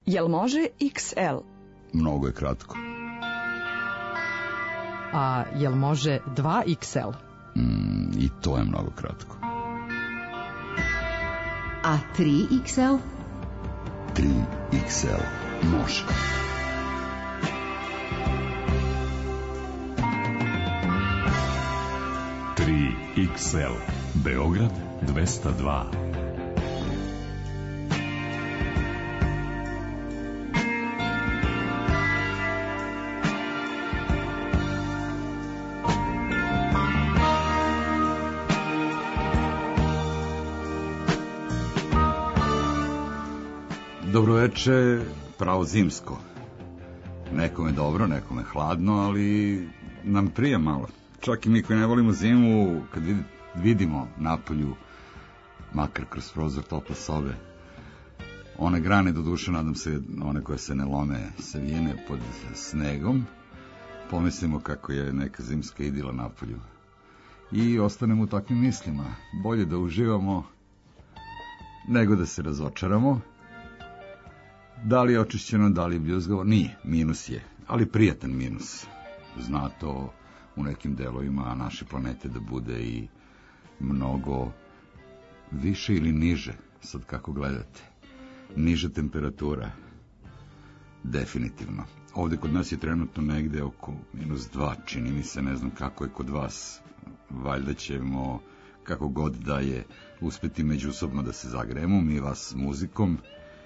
Jel može XL? Mnogo je kratko. A jel može 2XL? I to je mnogo kratko. A 3XL? 3XL može. XL Beograd 202. Dobroveče, pravo zimsko. Nekome dobro, nekome hladno, ali nam prija malo. Čak i mi koji ne volimo zimu, kad vidimo napolju, makar kroz prozor tople sobe, one grane, do duše, nadam se, one koje se ne lome, se vijene pod snegom, pomislimo kako je neka zimska idila napolju. I ostanemo u takvim mislima. Bolje da uživamo nego da se razočaramo. Da li je očišćeno, da li je bljuzgavo? Nije, minus je, ali prijatan minus. Zna to u nekim delovima naše planete da bude i mnogo više ili niže, sad kako gledate. Niža temperatura, definitivno. Ovde kod nas je trenutno negde oko -2, čini mi se, ne znam kako je kod vas. Valjda ćemo, kako god da je, uspeti međusobno da se zagrejemo, mi vas muzikom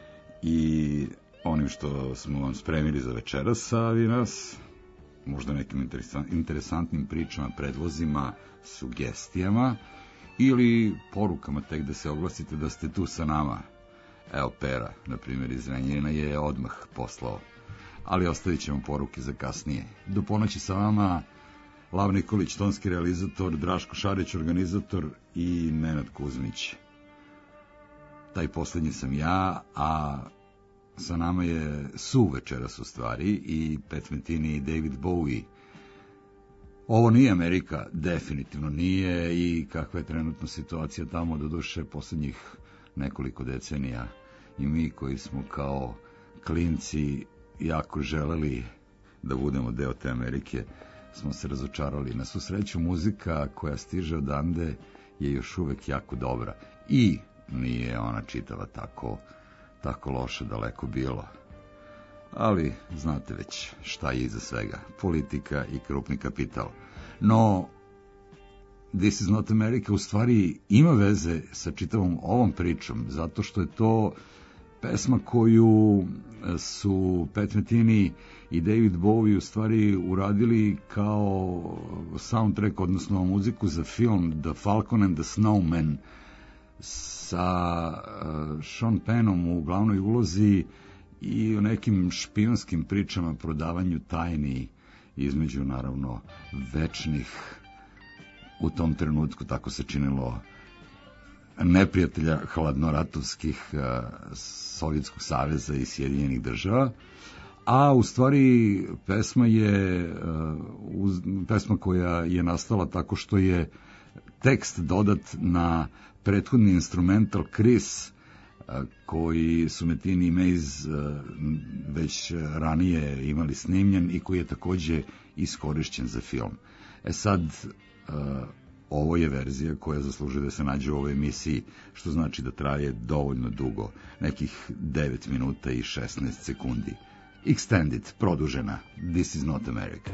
i onim što smo vam spremili za večeras, a vi nas možda nekim interesantnim pričama, predlozima, sugestijama ili porukama tek da se oglasite da ste tu sa nama. Evo, Pera, na primjer, iz Renjanina je odmah poslao, ali ostavit ćemo poruke za kasnije. Do ponoći sa vama Lav Nikolić, tonski realizator, Draško Šarić, organizator i Nenad Kuzmić. Taj poslednji sam ja, a sa nama je Su večeras u stvari i Pat Metheny i David Bowie. Ovo nije Amerika, definitivno nije, i kakva je trenutno situacija tamo, do duše poslednjih nekoliko decenija, i mi koji smo kao klinci jako želeli da budemo deo te Amerike, smo se razočarali. Na svu sreću, muzika koja stiže odande je još uvek jako dobra i nije ona čitava tako loše, daleko bilo. Ali znate već šta je iza svega, politika i krupni kapital. No, This is not America u stvari ima veze sa čitavom ovom pričom, zato što je to pesma koju su Pat Metheny i David Bowie u stvari uradili kao soundtrack, odnosno muziku za film The Falcon and the Snowman, sa Sean Pennom u glavnoj ulozi i o nekim špijunskim pričama, prodavanju tajni između, naravno, večnih, u tom trenutku, tako se činilo, neprijatelja hladnoratovskih Sovjetskog saveza i Sjedinjenih država. A u stvari pesma koja je nastala tako što je tekst dodat na prethodni instrumental Chris, koji su Metheny i Mays već ranije imali snimljen i koji je takođe iskorišćen za film. Sad, ovo je verzija koja zaslužuje da se nađe u ovoj emisiji, što znači da traje dovoljno dugo, nekih 9 minuta i 16 sekundi. Extended, produžena, This is not America.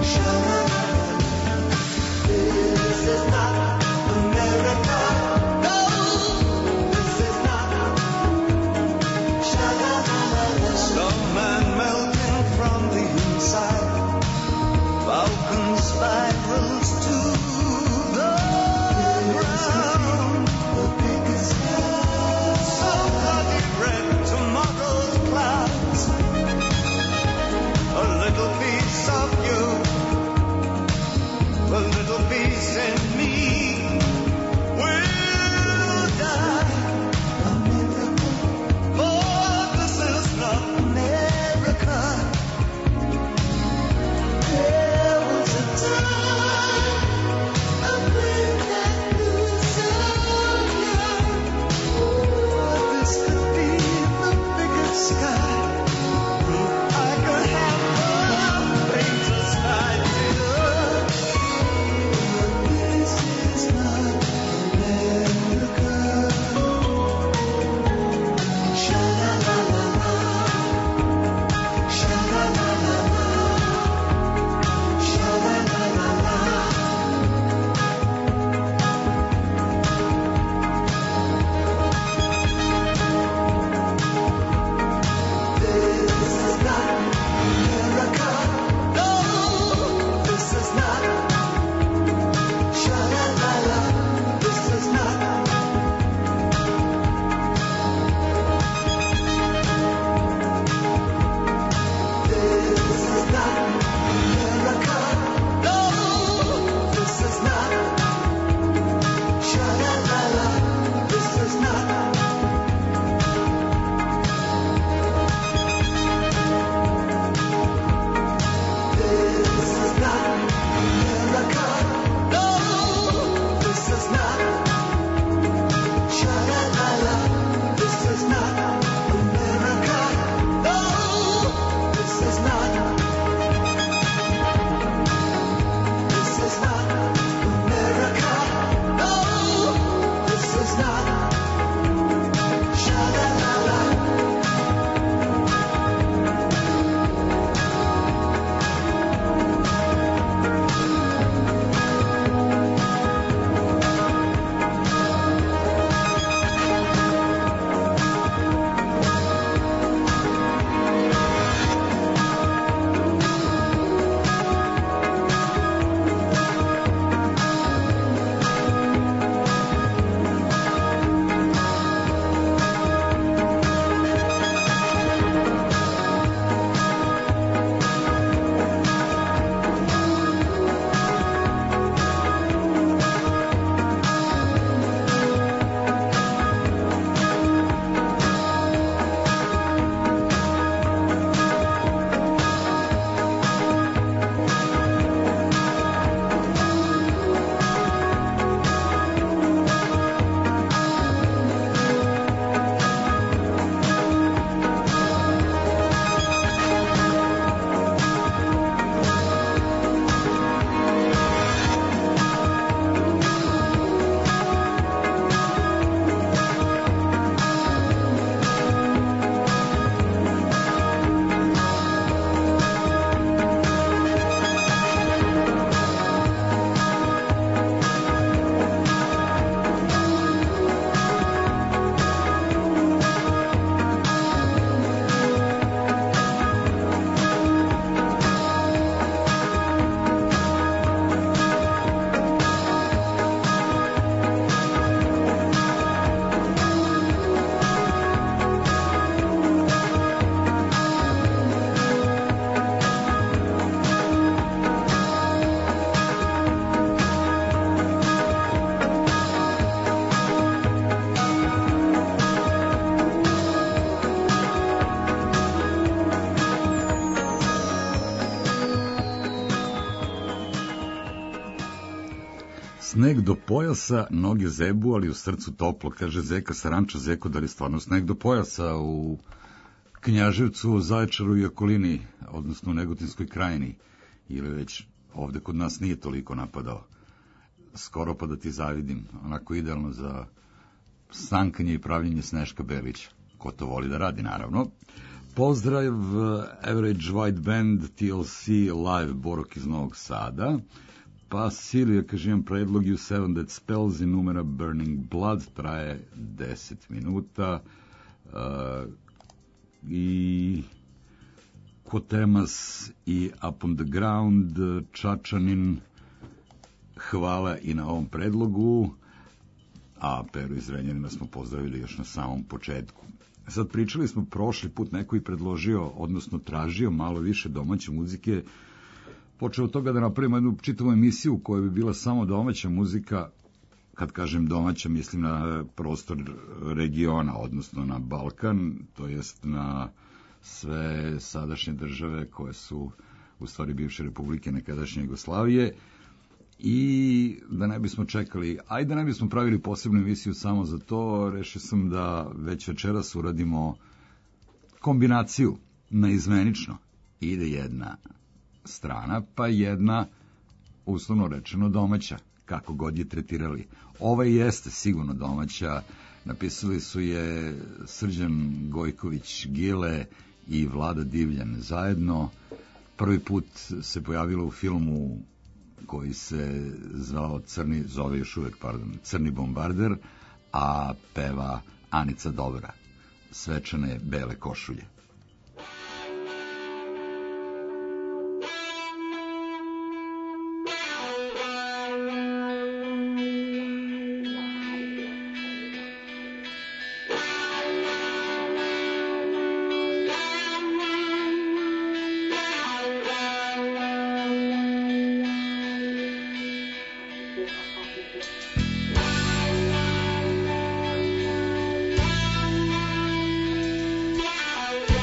Sneg do pojasa, noge zebu, ali u srcu toplo, kaže Zeka sa ranča. Zeko, da li stvarno sneg do pojasa u Knjaževcu, Zaječaru i okolini, odnosno u Negotinskoj krajini, ili već ovde kod nas nije toliko napadao? Skoro pa da ti zavidim, onako idealno za sankanje i pravljenje Sneška Belića. Ko to voli da radi, naravno. Pozdrav, Average White Band, TLC, live, Borok iz Novog Sada. Pa Silija, kaže, imam predlog You Seven That Spells i numera Burning Blood, traje 10 minuta. I Kotemas i Up on the Ground, Čačanin, hvala i na ovom predlogu, a Peru iz Renjanina smo pozdravili još na samom početku. Sad pričali smo prošli put, neko i predložio, odnosno tražio malo više domaće muzike, počeo od toga da napravimo jednu čitavu emisiju u kojoj bi bila samo domaća muzika. Kad kažem domaća, mislim na prostor regiona, odnosno na Balkan, to jest na sve sadašnje države koje su u stvari bivše republike nekadašnje Jugoslavije. I da ne bismo čekali, a i da ne bismo pravili posebnu emisiju samo za to, rešio sam da već večeras uradimo kombinaciju naizmenično. Ide jedna strana, pa jedna, uslovno rečeno, domaća, kako god je tretirali. Ova jeste sigurno domaća, napisali su je Srđan Gojković Gile i Vlada Divljan zajedno. Prvi put se pojavilo u filmu koji se zove još uvek, Crni bombarder, a peva Anica Dobra, Svečane bele košulje. Thank you.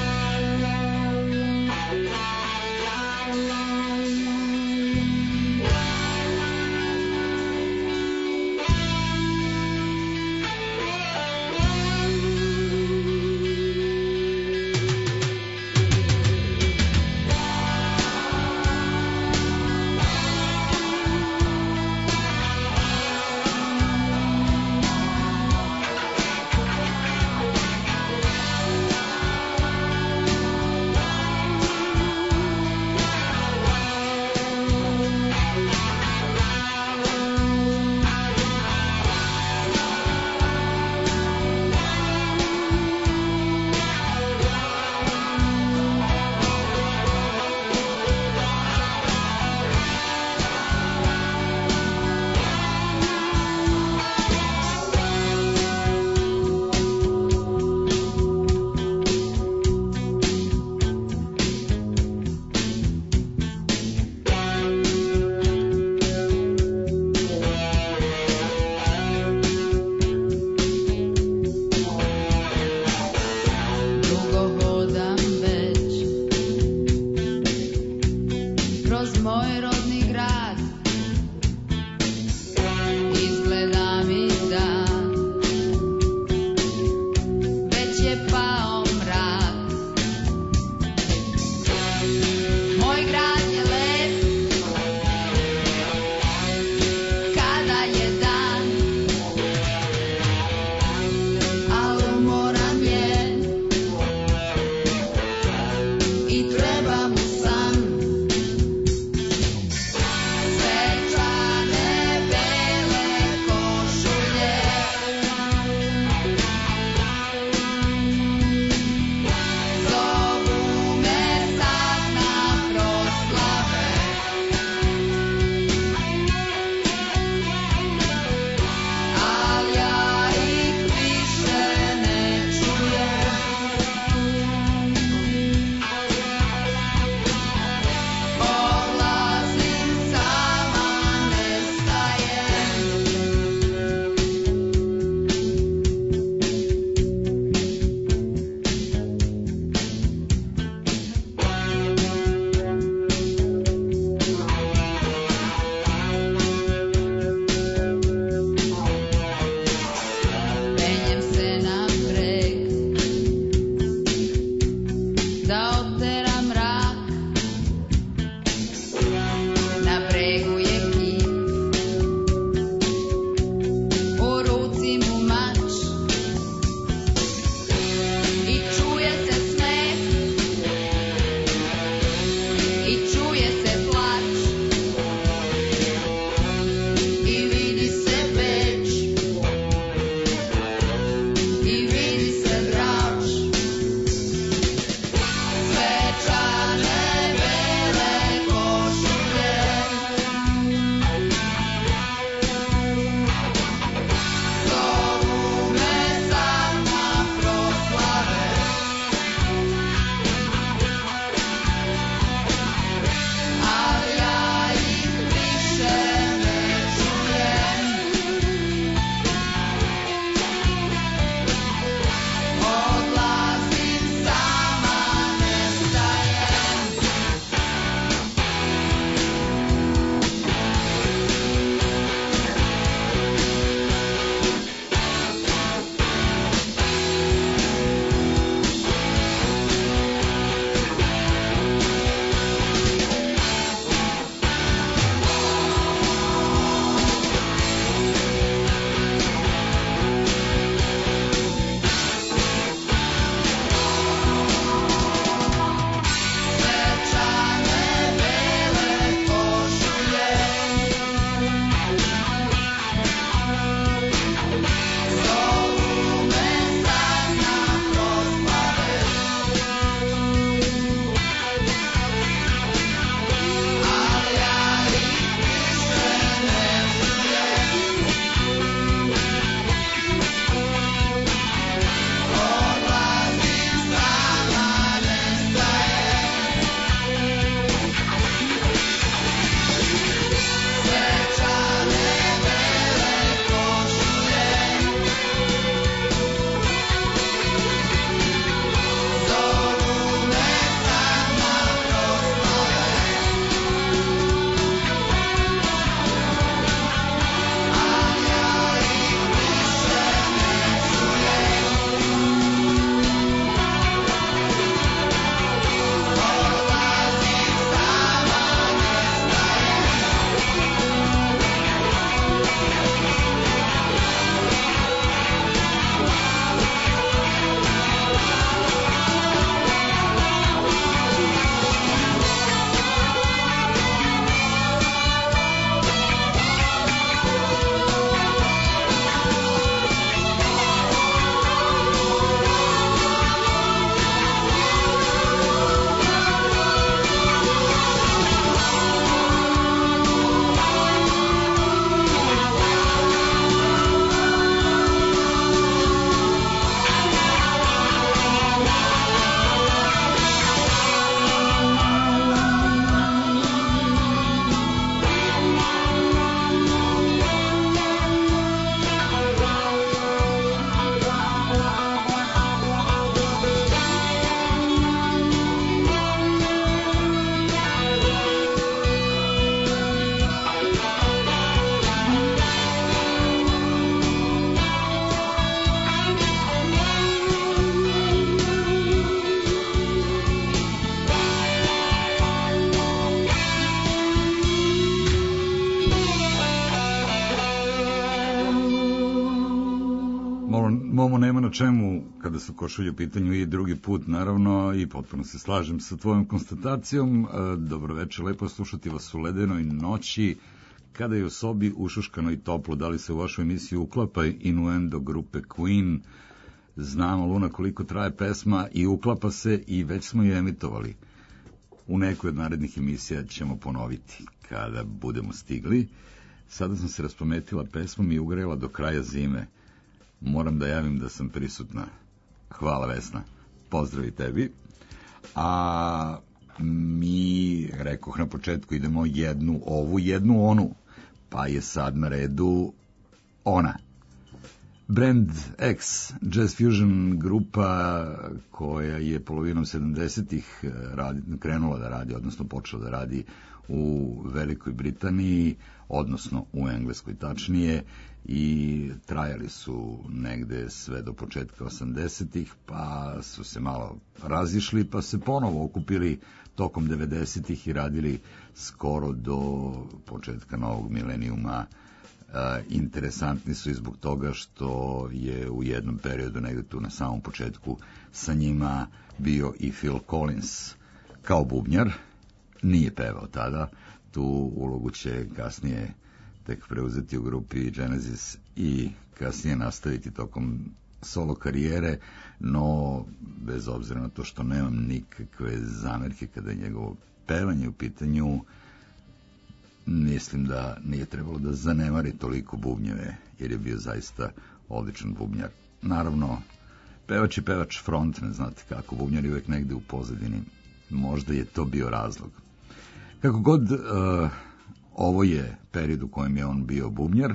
ovamo nema na čemu kada su košulje u pitanju i drugi put, naravno, i potpuno se slažem sa tvojom konstatacijom. Dobroveče, lepo slušati vas u ledenoj noći, kada je u sobi ušuškano i toplo. Da li se u vašu emisiju uklapa Innuendo grupe Queen? Znamo, Luna, koliko traje pesma i uklapa se i već smo je emitovali. U nekoj od narednih emisija ćemo ponoviti kada budemo stigli. Sada sam se raspametila pesmom i ugrela do kraja zime. Moram da javim da sam prisutna. Hvala, Vesna. Pozdrav i tebi. A mi, rekoh na početku, idemo jednu ovu, jednu onu. Pa je sad na redu ona. Brand X, jazz fusion grupa koja je polovinom 70-ih krenula da radi, odnosno počela da radi u Velikoj Britaniji, odnosno u Engleskoj tačnije, i trajali su negde sve do početka 80-ih, pa su se malo razišli, pa se ponovo okupili tokom 90-ih i radili skoro do početka novog milenijuma. Interesantni su i zbog toga što je u jednom periodu, negde tu na samom početku, sa njima bio i Phil Collins kao bubnjar. Nije pevao tada, tu ulogu će kasnije tek preuzeti u grupi Genesis i kasnije nastaviti tokom solo karijere, no bez obzira na to što nemam nikakve zamerke kada je njegovo pevanje u pitanju, mislim da nije trebalo da zanemari toliko bubnjeve, jer je bio zaista odličan bubnjar. Naravno, pevač i pevač frontman, znate kako, bubnjar je uvek negde u pozadini. Možda je to bio razlog. Kako god, ovo je period u kojem je on bio bubnjar.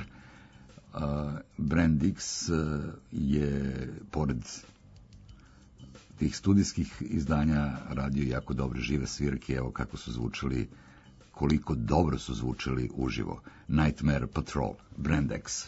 Brand X je, pored tih studijskih izdanja, radio jako dobre žive svirke. Evo kako su zvučali, koliko dobro su zvučali uživo. Nightmare Patrol, Brand X.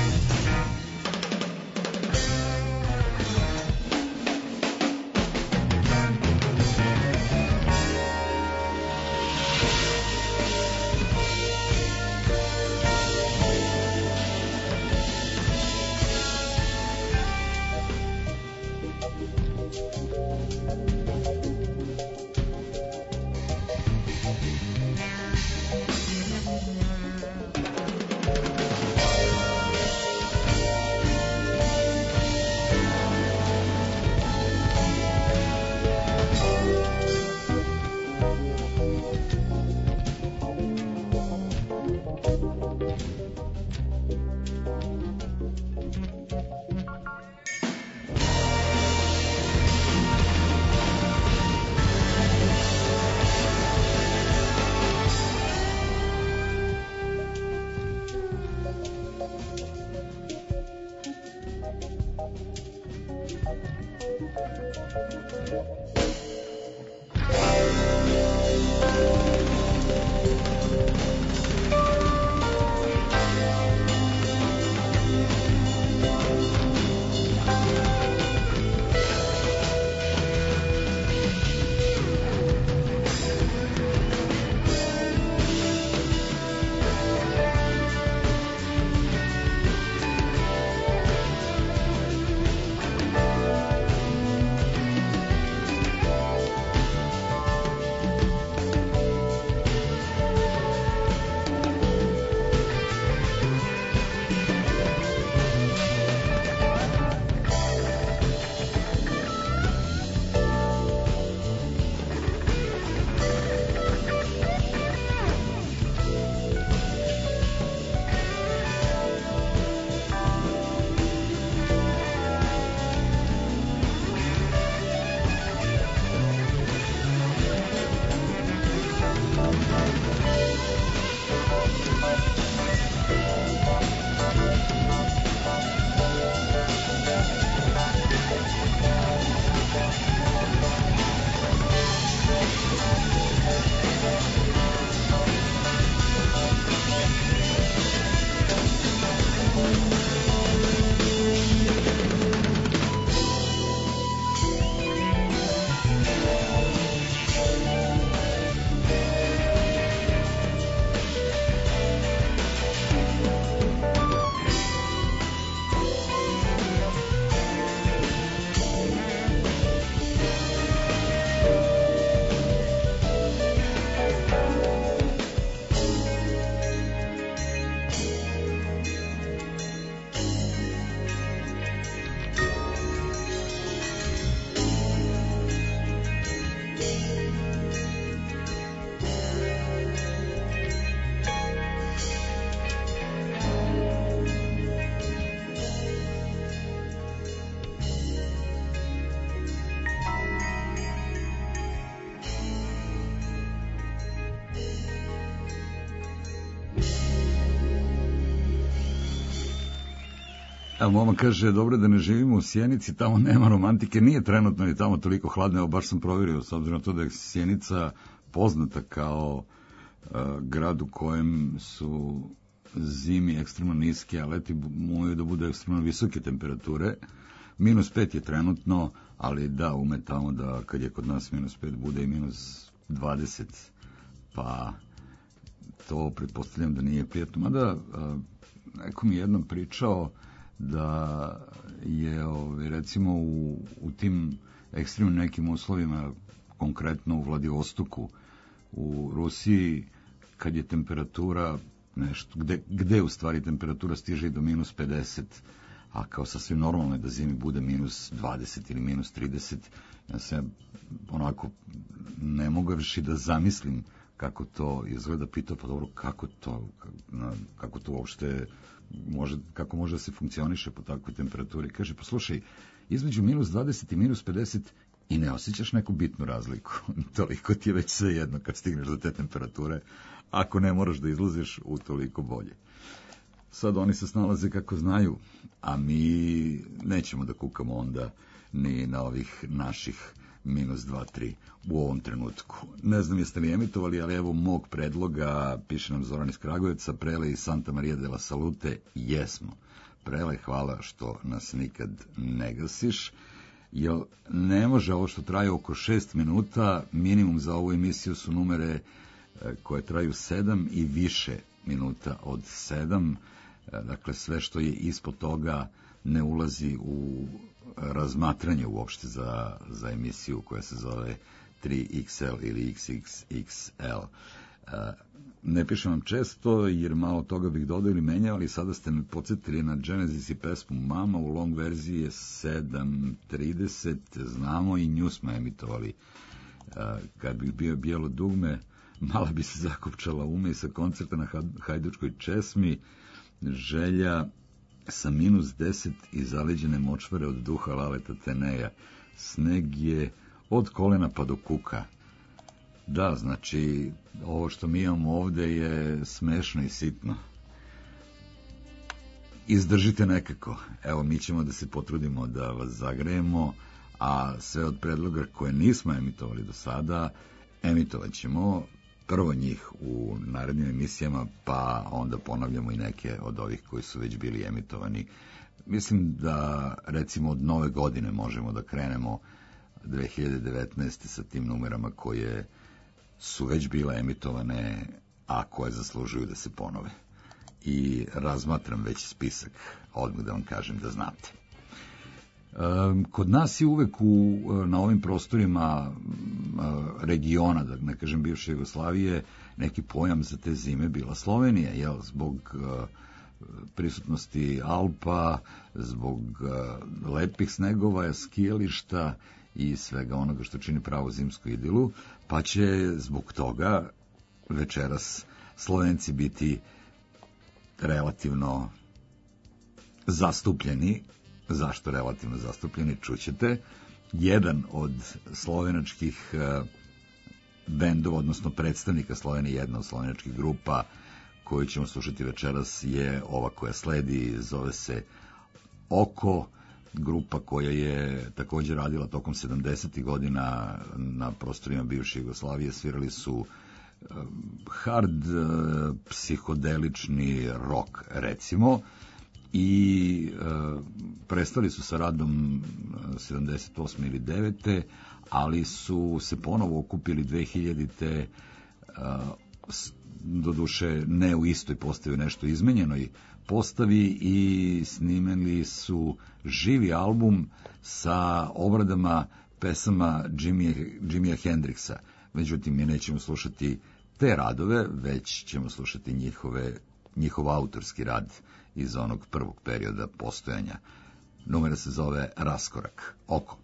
A mama kaže, dobro da ne živimo u Sjenici, tamo nema romantike, nije trenutno ni tamo toliko hladno, evo baš sam provjerio, s obzirom na to da je Sjenica poznata kao grad u kojem su zimi ekstremno niske, a leti moraju da bude ekstremno visoke temperature. -5 je trenutno, ali da, ume tamo da kad je kod nas -5 bude i -20, pa to pretpostavljam da nije prijatno. Mada neko mi je jednom pričao da je recimo u tim ekstremnim nekim uslovima, konkretno u Vladivostoku u Rusiji, kad je temperatura nešto, gde u stvari temperatura stiže i do -50, a kao sasvim normalno je da zimi bude -20 ili -30, ja se onako ne mogu više da zamislim kako to izgleda. Pitao, pa dobro, kako to uopšte može, kako može da se funkcioniše po takvoj temperaturi. Kaže, poslušaj, između -20 i -50 i ne osjećaš neku bitnu razliku. Toliko ti je već sve jedno kad stigneš do te temperature. Ako ne moraš da izlaziš, u toliko bolje. Sad oni se snalaze kako znaju, a mi nećemo da kukamo onda ni na ovih naših -2-3 u ovom trenutku. Ne znam jeste li emitovali, ali evo mog predloga, piše nam Zoran iz Kragujevca, Prele i Santa Maria de la Salute, jesmo. Prele, hvala što nas nikad ne gasiš. Jer ne može ovo što traje oko 6 minuta, minimum za ovu emisiju su numere koje traju 7 i više minuta od 7. Dakle, sve što je ispod toga ne ulazi u razmatranje uopšte za emisiju koja se zove 3XL ili XXXL. Ne pišem vam često, jer malo toga bih dodao ili menjao, ali sada ste me podsjetili na Genesis i pesmu Mama, u long verziji je 7:30, znamo i nju smo emitovali. Kad bih bio bijelo dugme, mala bi se zakopčala ume sa koncerta na Hajdučkoj česmi, želja sa -10 i zaleđene močvare od duha Laleta Teneja. Sneg je od kolena pa do kuka. Da, znači, ovo što mi imamo ovde je smešno i sitno. Izdržite nekako. Evo, mi ćemo da se potrudimo da vas zagrejemo, a sve od predloga koje nismo emitovali do sada, emitovat ćemo prvo njih u narednim emisijama, pa onda ponavljamo i neke od ovih koji su već bili emitovani. Mislim da, recimo, od nove godine možemo da krenemo 2019. sa tim numerama koje su već bile emitovane, a koje zaslužuju da se ponove. I razmatram već spisak, odmah da vam kažem da znate. Kod nas je uvek na ovim prostorima regiona, da ne kažem bivše Jugoslavije, neki pojam za te zime bila Slovenija, jel, zbog prisutnosti Alpa, zbog lepih snegova, skijališta i svega onoga što čini pravu zimsku idilu, pa će zbog toga večeras Slovenci biti relativno zastupljeni. Zašto relativno zastupljeni, čućete. Jedan od slovenačkih bendova, odnosno predstavnika Slovenije, jedna od slovenačkih grupa koju ćemo slušati večeras je ova koja sledi, zove se Oko, grupa koja je također radila tokom 70. godina na prostorima bivše Jugoslavije. Svirali su hard, psihodelični rock, recimo, i prestali su sa radom 78. ili 9. ali su se ponovo okupili 2000. Doduše ne u istoj postavi, nešto izmenjenoj postavi, i snimili su živi album sa obradama pesama Jimija Hendrixa. Međutim, mi nećemo slušati te radove, već ćemo slušati njihov autorski rad iz onog prvog perioda postojanja. Numera se zove Raskorak. Oko.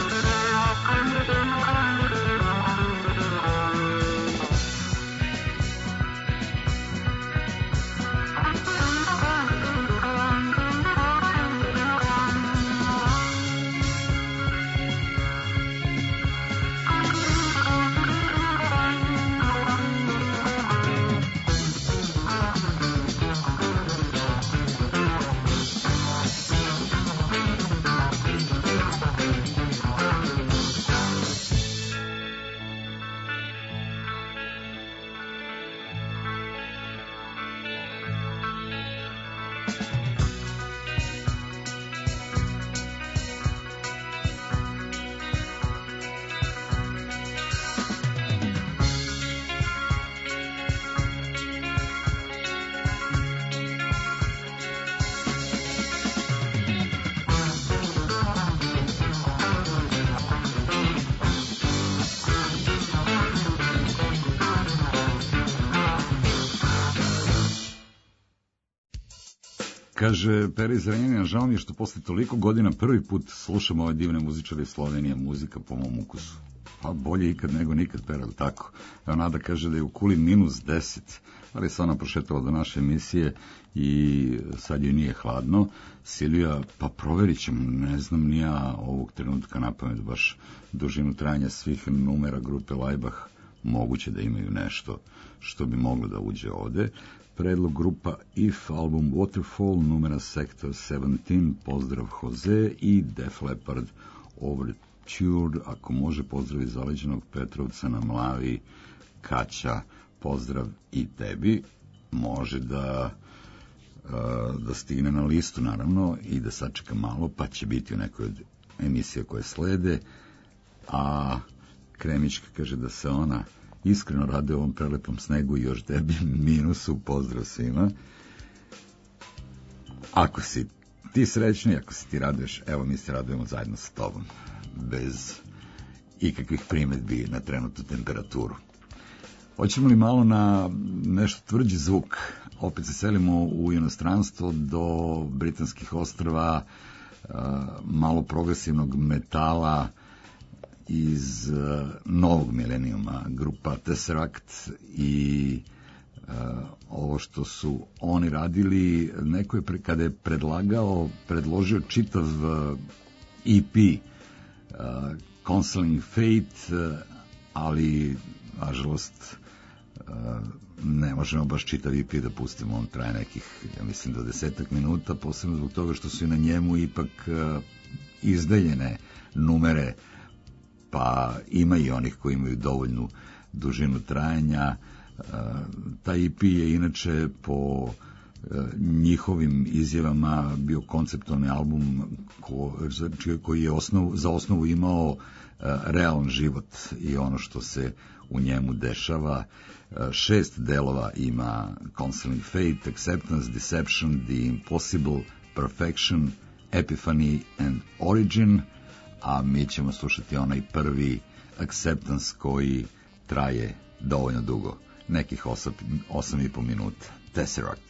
Kaže Peri Zrenjanin, žao mi je što posle toliko godina prvi put slušam ove divne muzičare iz Slovenije, muzika po mom ukusu. Pa bolje ikad nego nikad, Pera, ali tako? Evo, Nada kaže da je u Kuli -10, ali se ona prošetala do naše emisije i sad joj nije hladno. Silvija, pa proverit ćemo, ne znam ni ja ovog trenutka napamet baš dužinu trajanja svih numera grupe Laibach, moguće da imaju nešto što bi moglo da uđe ovde. Predlog grupa If, album Waterfall, numera Sector 17, pozdrav Jose, i Def Leppard Overture, ako može, pozdrav iz Zaleđenog Petrovca na Mlavi, Kaća, pozdrav i tebi. Može da stigne na listu, naravno, i da sačeka malo, pa će biti u nekoj od emisija koje slede. A Kremićka kaže da se ona iskreno rade u ovom prelepom snegu i još debi minusu, pozdrav svima. Ako si ti srećni, ako si ti raduješ, evo mi se radujemo zajedno sa tobom, bez ikakvih primetbi na trenutnu temperaturu. Hoćemo li malo na nešto tvrđi zvuk? Opet se selimo u inostranstvo do Britanskih ostrva, malo progresivnog metala iz novog milenijuma, grupa Tesseract, i ovo što su oni radili, neko je kada je predložio čitav EP Counseling Fate, ali nažalost ne možemo baš čitav EP da pustimo, on traje nekih, ja mislim, do 10 minuta, posebno zbog toga što su i na njemu ipak izdeljene numere, pa ima i onih koji imaju dovoljnu dužinu trajanja. Taj EP je inače po njihovim izjavama bio konceptualni album koji je za osnovu imao realan život i ono što se u njemu dešava. 6 delova ima Counseling Fate, Acceptance, Deception, The Impossible, Perfection, Epiphany and Origin, a mi ćemo slušati onaj prvi Acceptance koji traje dovoljno dugo, nekih 8,5 minuta. Tesseract.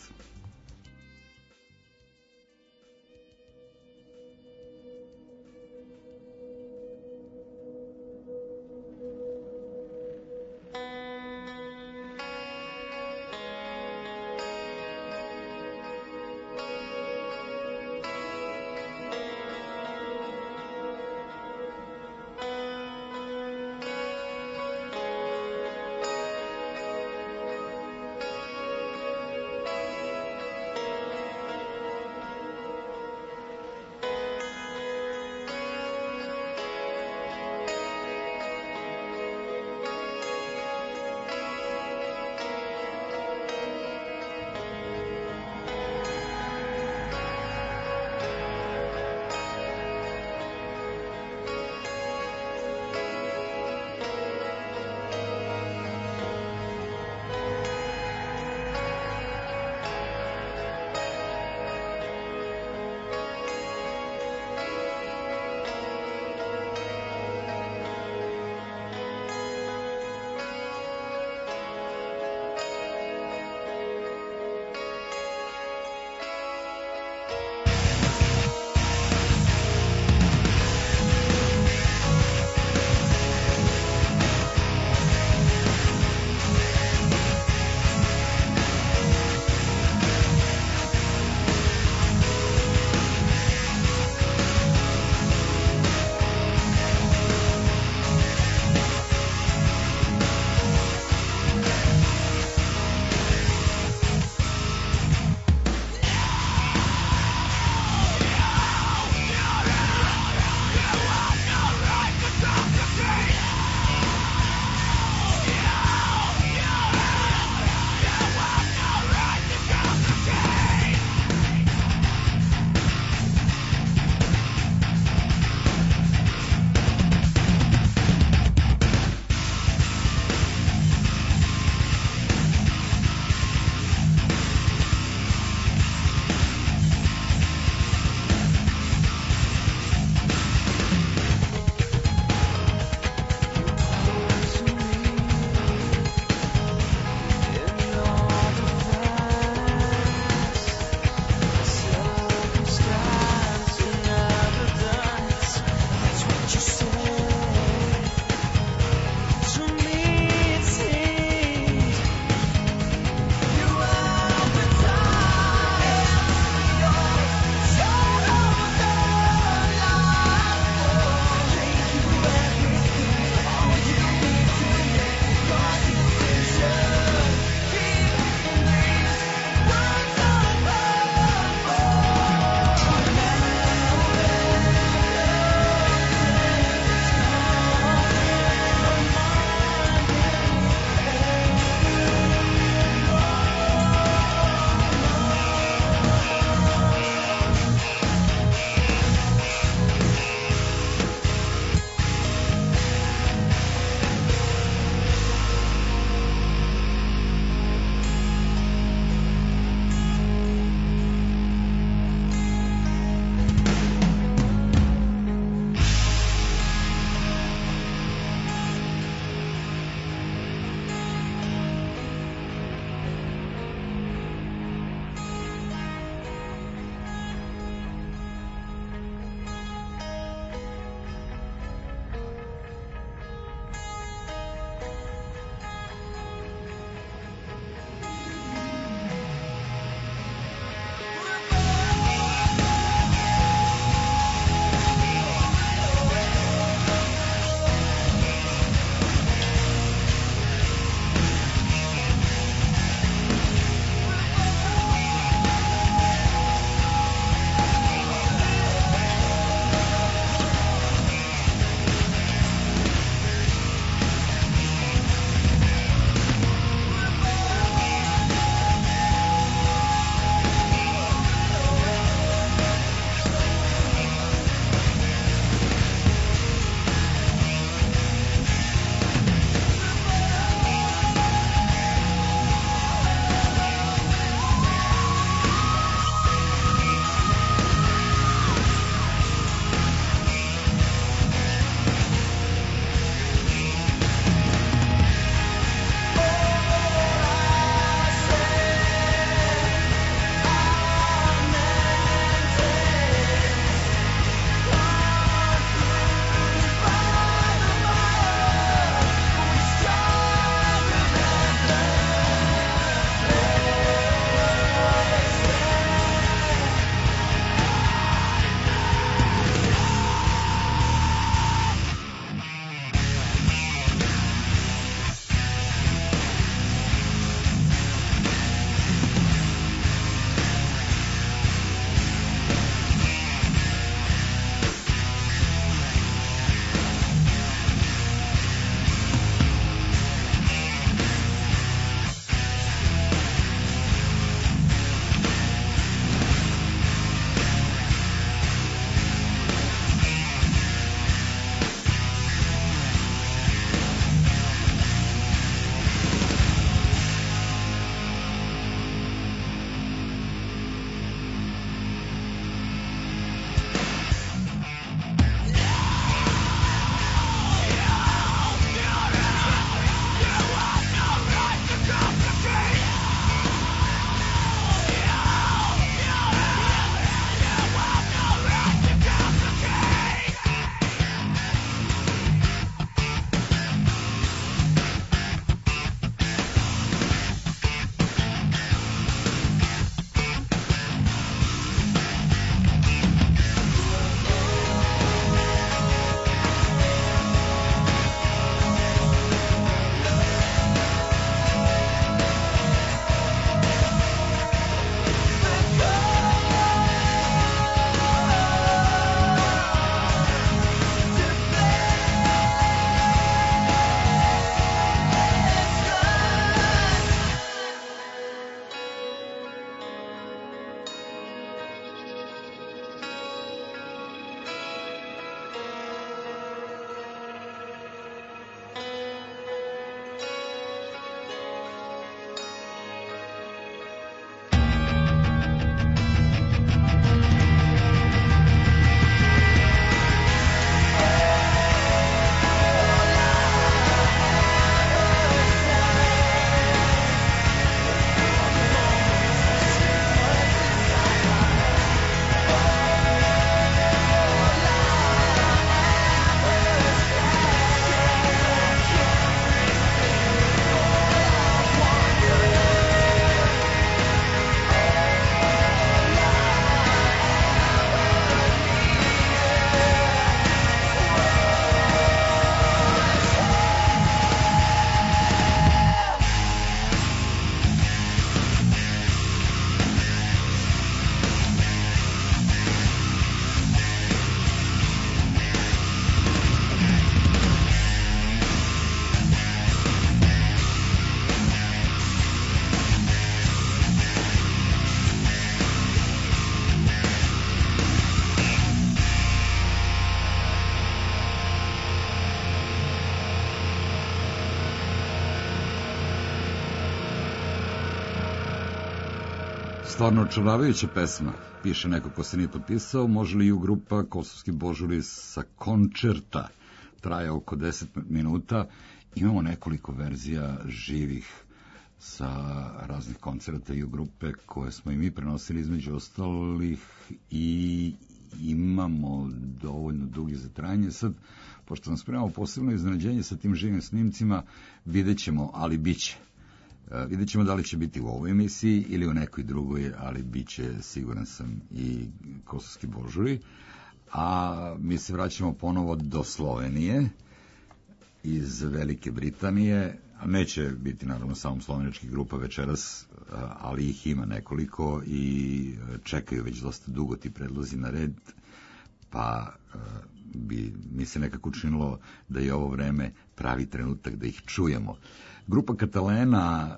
stvarno očaravajuća pesma. Piše neko ko se nije potpisao, može li ju grupa Kosovski božuri sa koncerta. Traje oko 10 minuta. Imamo nekoliko verzija živih sa raznih koncerta i u grupe koje smo i mi prenosili između ostalih i imamo dovoljno dugi za trajanje. Sad, pošto nam spremamo posebno iznenađenje sa tim živim snimcima, vidjet ćemo, ali bit će. Vidjet ćemo da li će biti u ovoj emisiji ili u nekoj drugoj, ali bit će, siguran sam, i Kosovski božuri. A mi se vraćamo ponovo do Slovenije, iz Velike Britanije. Neće biti, naravno, samo sloveničkih grupa večeras, ali ih ima nekoliko i čekaju već dosta dugo ti predlozi na red, pa bi mi se nekako učinilo da je ovo vreme pravi trenutak da ih čujemo. Grupa Katalena,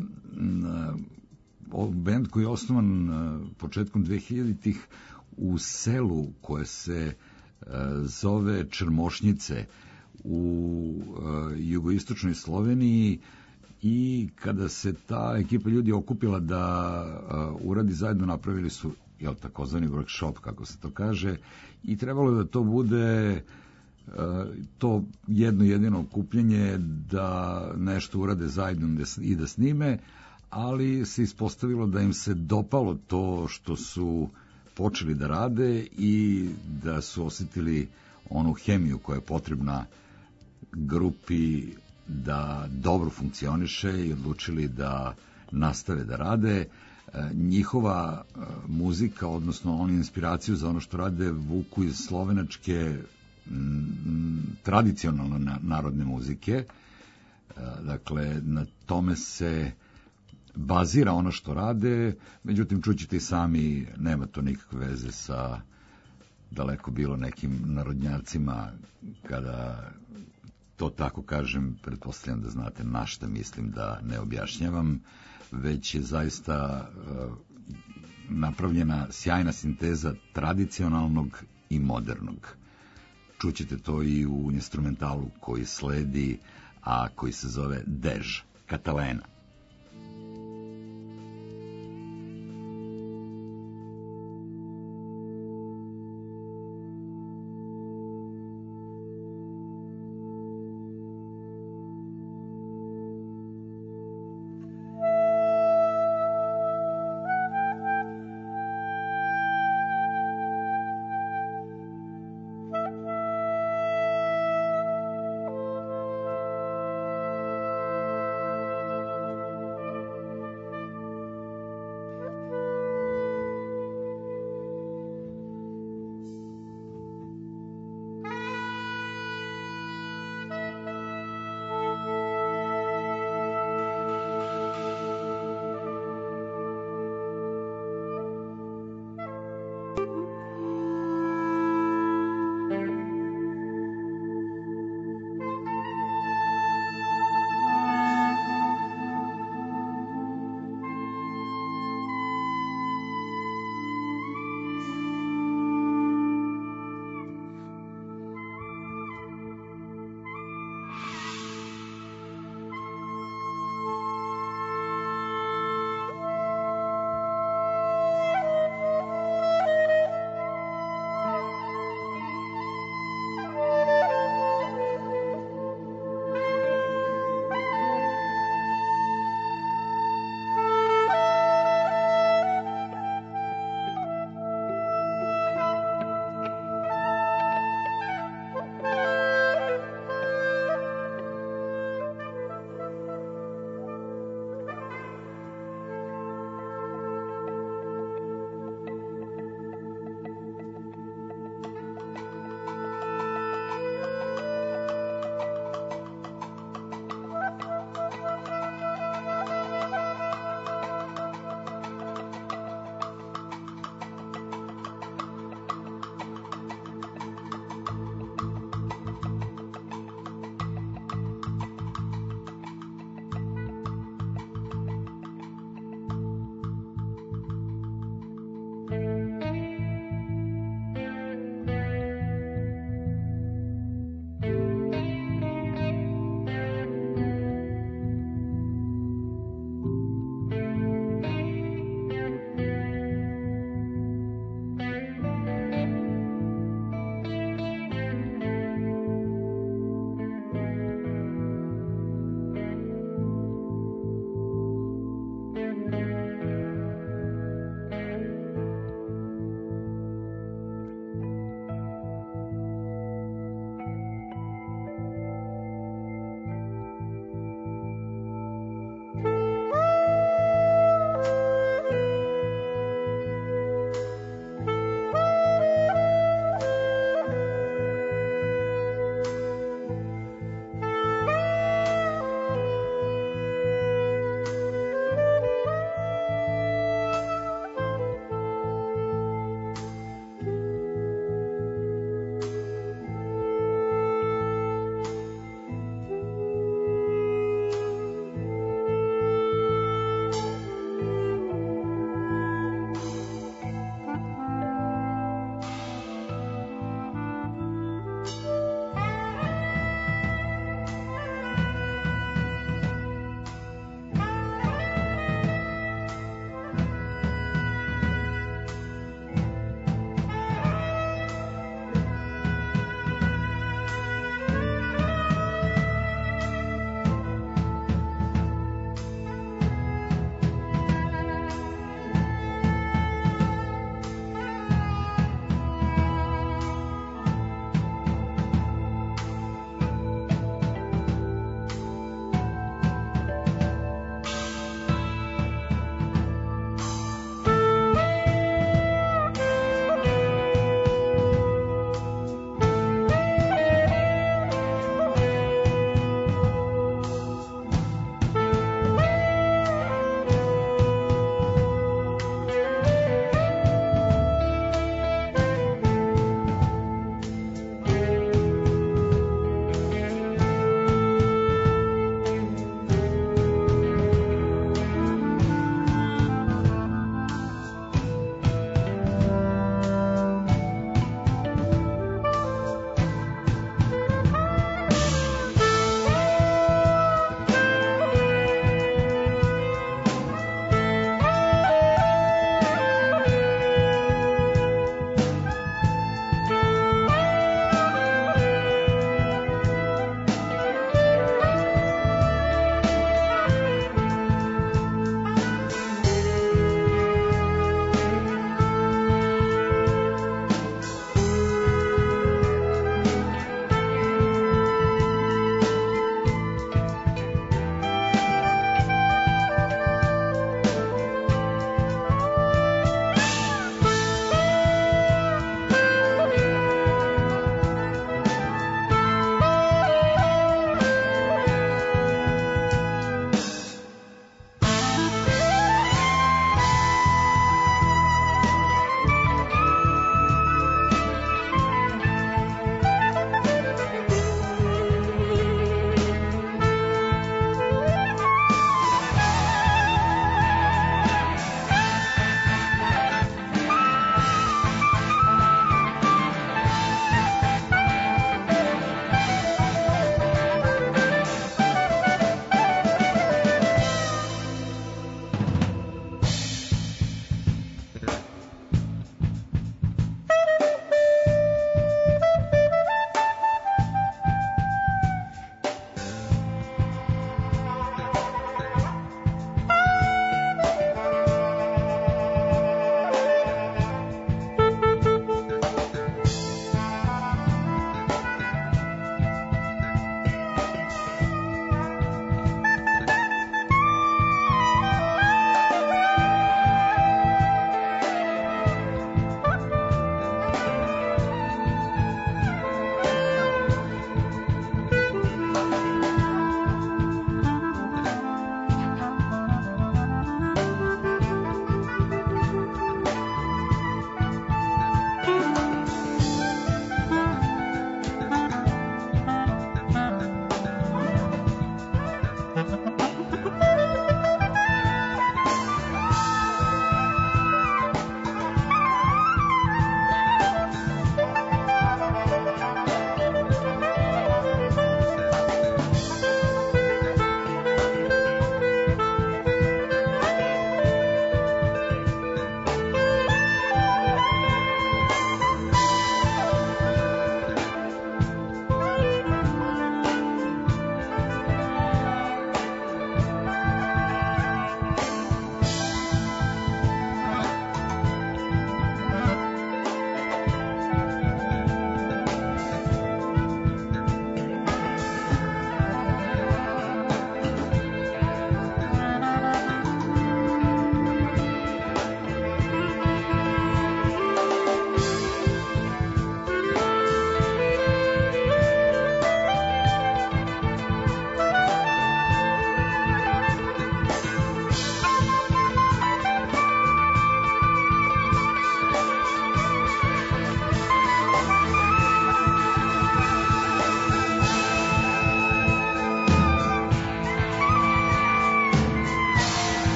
bend koji je osnovan početkom 2000-ih u selu koje se zove Črmošnjice u jugoistočnoj Sloveniji, i kada se ta ekipa ljudi okupila da uradi zajedno, napravili su takozvani workshop, kako se to kaže, i trebalo je da to bude to jedno jedino okupljanje, da nešto urade zajedno i da snime, ali se ispostavilo da im se dopalo to što su počeli da rade i da su osetili onu hemiju koja je potrebna grupi da dobro funkcioniše i odlučili da nastave da rade. Njihova muzika, odnosno oni inspiraciju za ono što rade, vuku iz slovenačke tradicionalne narodne muzike. Dakle, na tome se bazira ono što rade, međutim, čućete i sami, nema to nikakve veze sa daleko bilo nekim narodnjacima. Kada to tako kažem, pretpostavljam da znate na šta mislim, da ne objašnjavam, već je zaista napravljena sjajna sinteza tradicionalnog i modernog. Čućete to i u instrumentalu koji sledi, a koji se zove Dež, Katalena.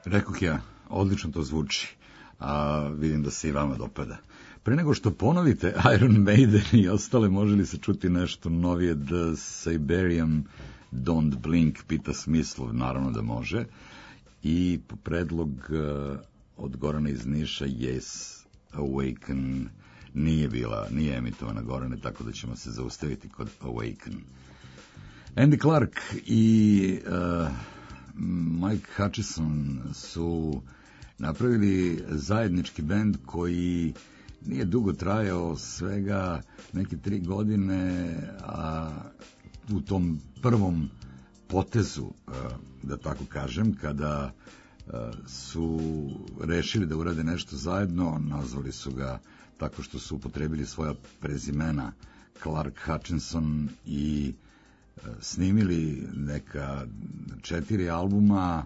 Rekoh ja, odlično to zvuči, a vidim da se i vama dopada. Pre nego što ponovite Iron Maiden i ostale, može li se čuti nešto novije? The Siberian Don't Blink, pita Smislov, naravno da može. I po predlog od Gorana iz Niša, Yes, Awaken, nije emitovana, Gorane, tako da ćemo se zaustaviti kod Awaken. Andy Clark i Mike Hutchison su napravili zajednički bend koji nije dugo trajao, svega neke 3 godine, a u tom prvom potezu, da tako kažem, kada su rešili da urade nešto zajedno, nazvali su ga tako što su upotrebili svoja prezimena Clark Hutchison i snimili neka 4 albuma,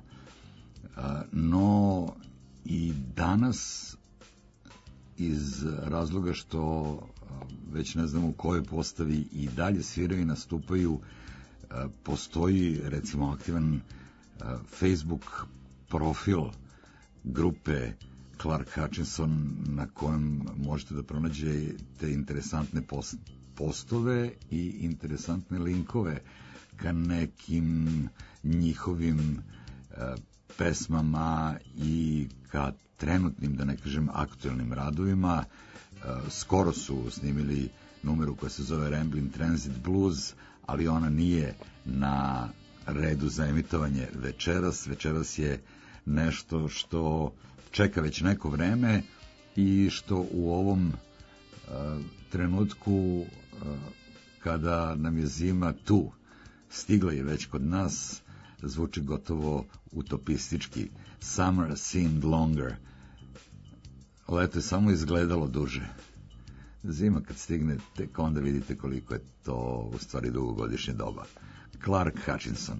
no i danas iz razloga što već ne znamo u kojoj postavi i dalje sviraju i nastupaju, postoji recimo aktivan Facebook profil grupe Clark Hutchison na kojem možete da pronađete interesantne postove i interesantne linkove ka nekim njihovim pesmama i ka trenutnim, da ne kažem, aktuelnim radovima. Skoro su snimili numeru koja se zove Ramblin' Transit Blues, ali ona nije na redu za emitovanje večeras. Večeras je nešto što čeka već neko vreme i što u ovom trenutku kada nam je zima tu, stigla je već kod nas, zvuči gotovo utopistički. Summer seemed longer. Leto je samo izgledalo duže. Zima kad stigne, tek onda vidite koliko je to u stvari dugogodišnje doba. Clark Hutchison.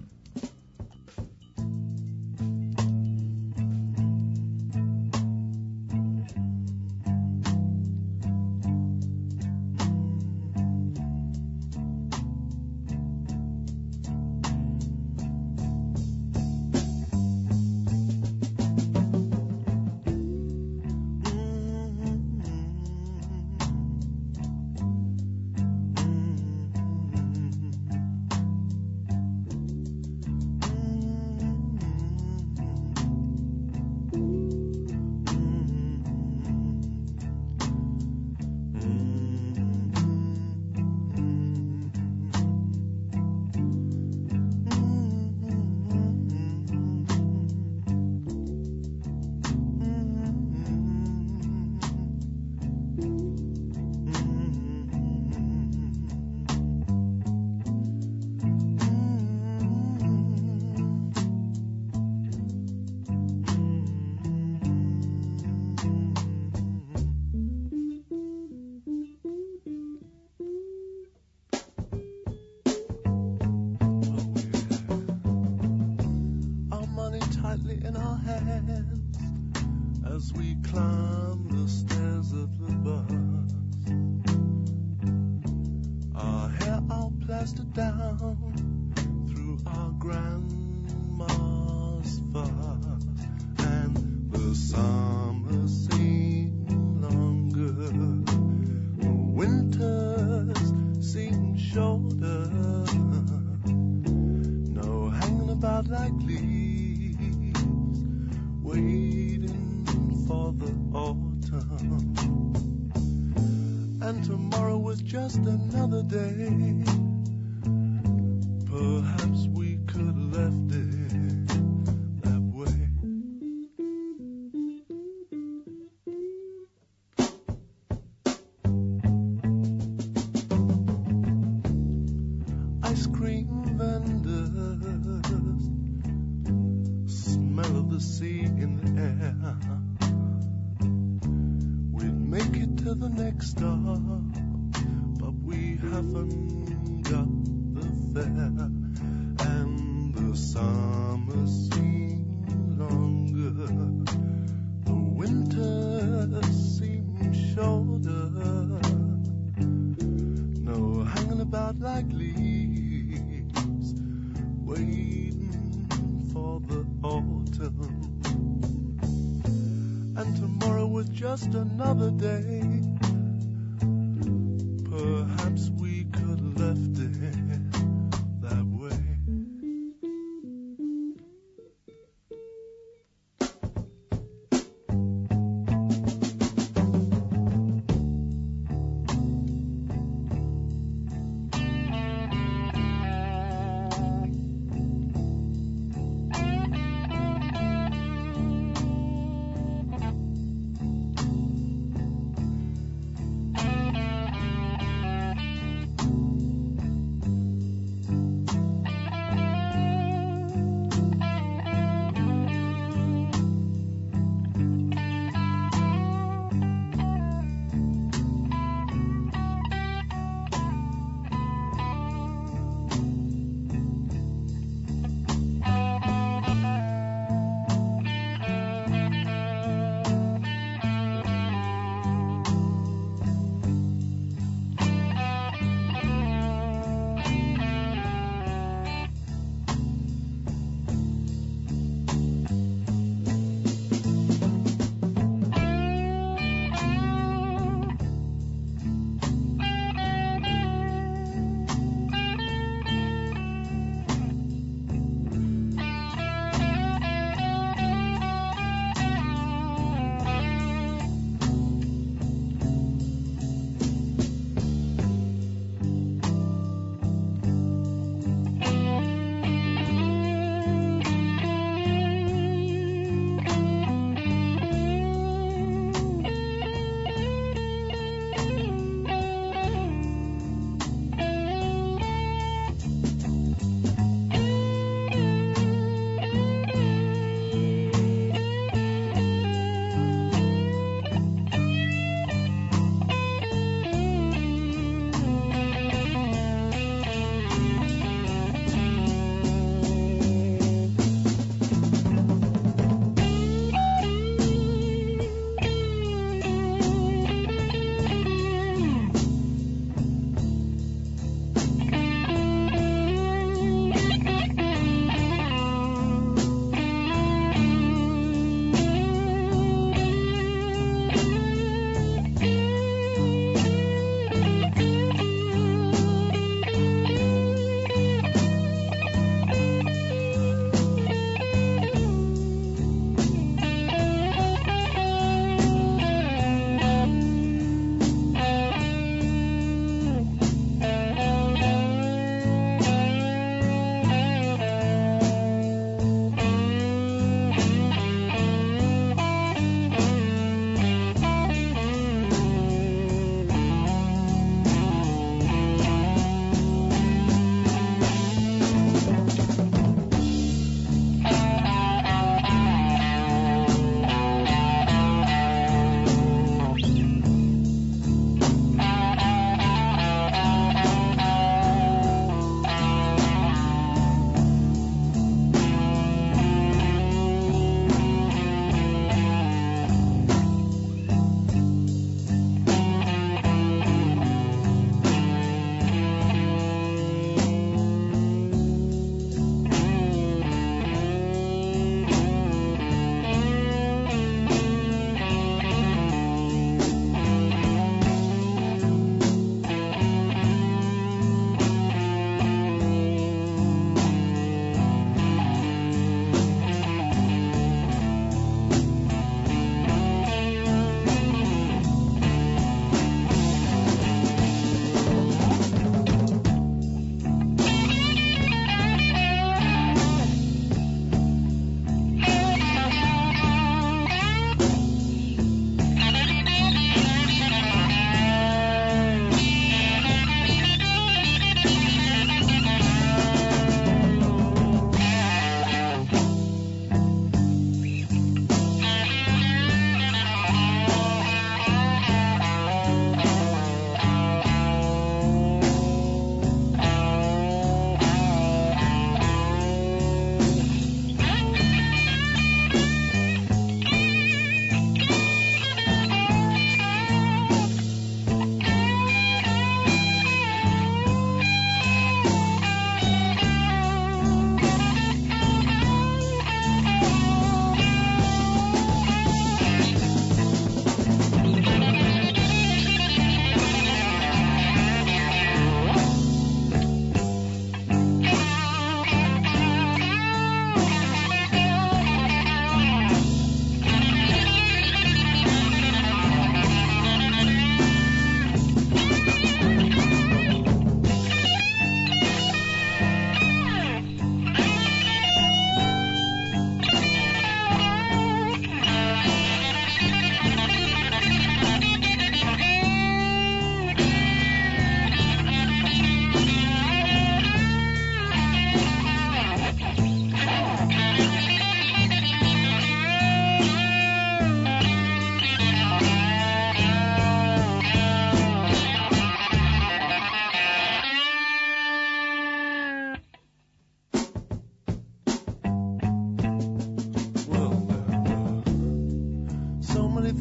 Waiting for the autumn. just another day. Perhaps we could have left it that way.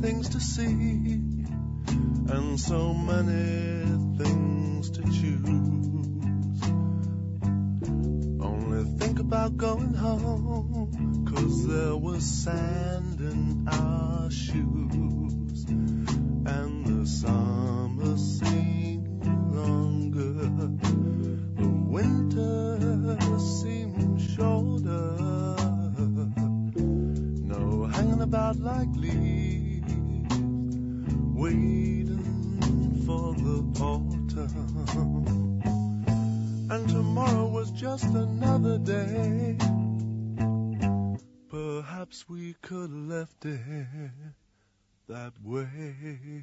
things to see and so many things to choose. Only think about going home, 'cause there was sand in our shoes, and the summer seemed longer, the winter seemed shorter. No hanging about like leaves, waiting for the autumn. And tomorrow was just another day. Perhaps we could have left it that way.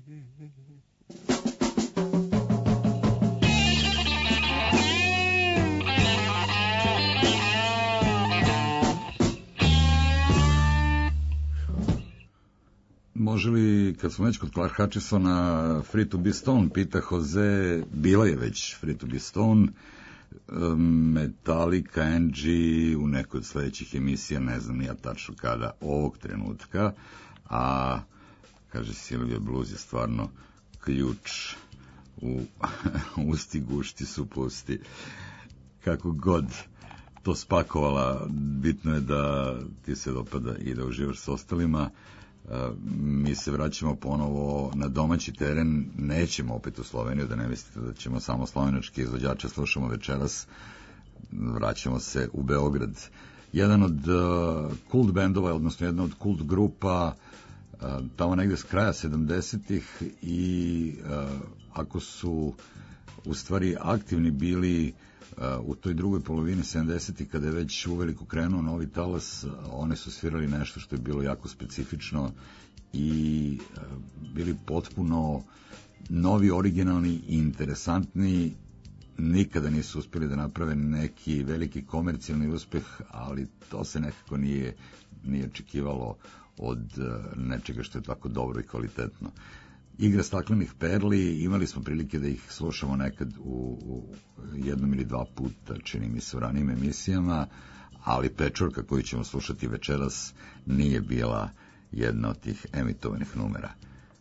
Može li, kad smo već kod Clark Hutchisona, Free to be Stone, pita Jose, bila je već Free to be Stone, Metallica, Angie, u nekoj od sledećih emisija, ne znam nija tačno kada, ovog trenutka, a, kaže Silvija, blues je stvarno ključ u usti gušti su pusti. Kako god to spakovala, bitno je da ti se dopada i da uživaš s ostalima. Mi se vraćamo ponovo na domaći teren, nećemo opet u Sloveniju, da ne mislite da ćemo samo slovenačke izvođače slušamo večeras, vraćamo se u Beograd. Jedan od kult bendova, odnosno jedna od kult grupa, tamo negde s kraja 70-ih i ako su u stvari aktivni bili u toj drugoj polovini 70-ih, kada je već uveliko krenuo novi talas, one su svirali nešto što je bilo jako specifično i bili potpuno novi, originalni i interesantni. Nikada nisu uspjeli da naprave neki veliki komercijalni uspeh, ali to se nekako nije očekivalo od nečega što je tako dobro i kvalitetno. Igra staklenih perli, imali smo prilike da ih slušamo nekad u jednom ili dva puta, čini mi se u ranijim emisijama, ali Pečorka koju ćemo slušati večeras nije bila jedna od tih emitovanih numera.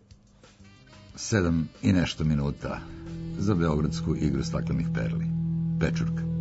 7 i nešto minuta za beogradsku igru staklenih perli. Pečorka.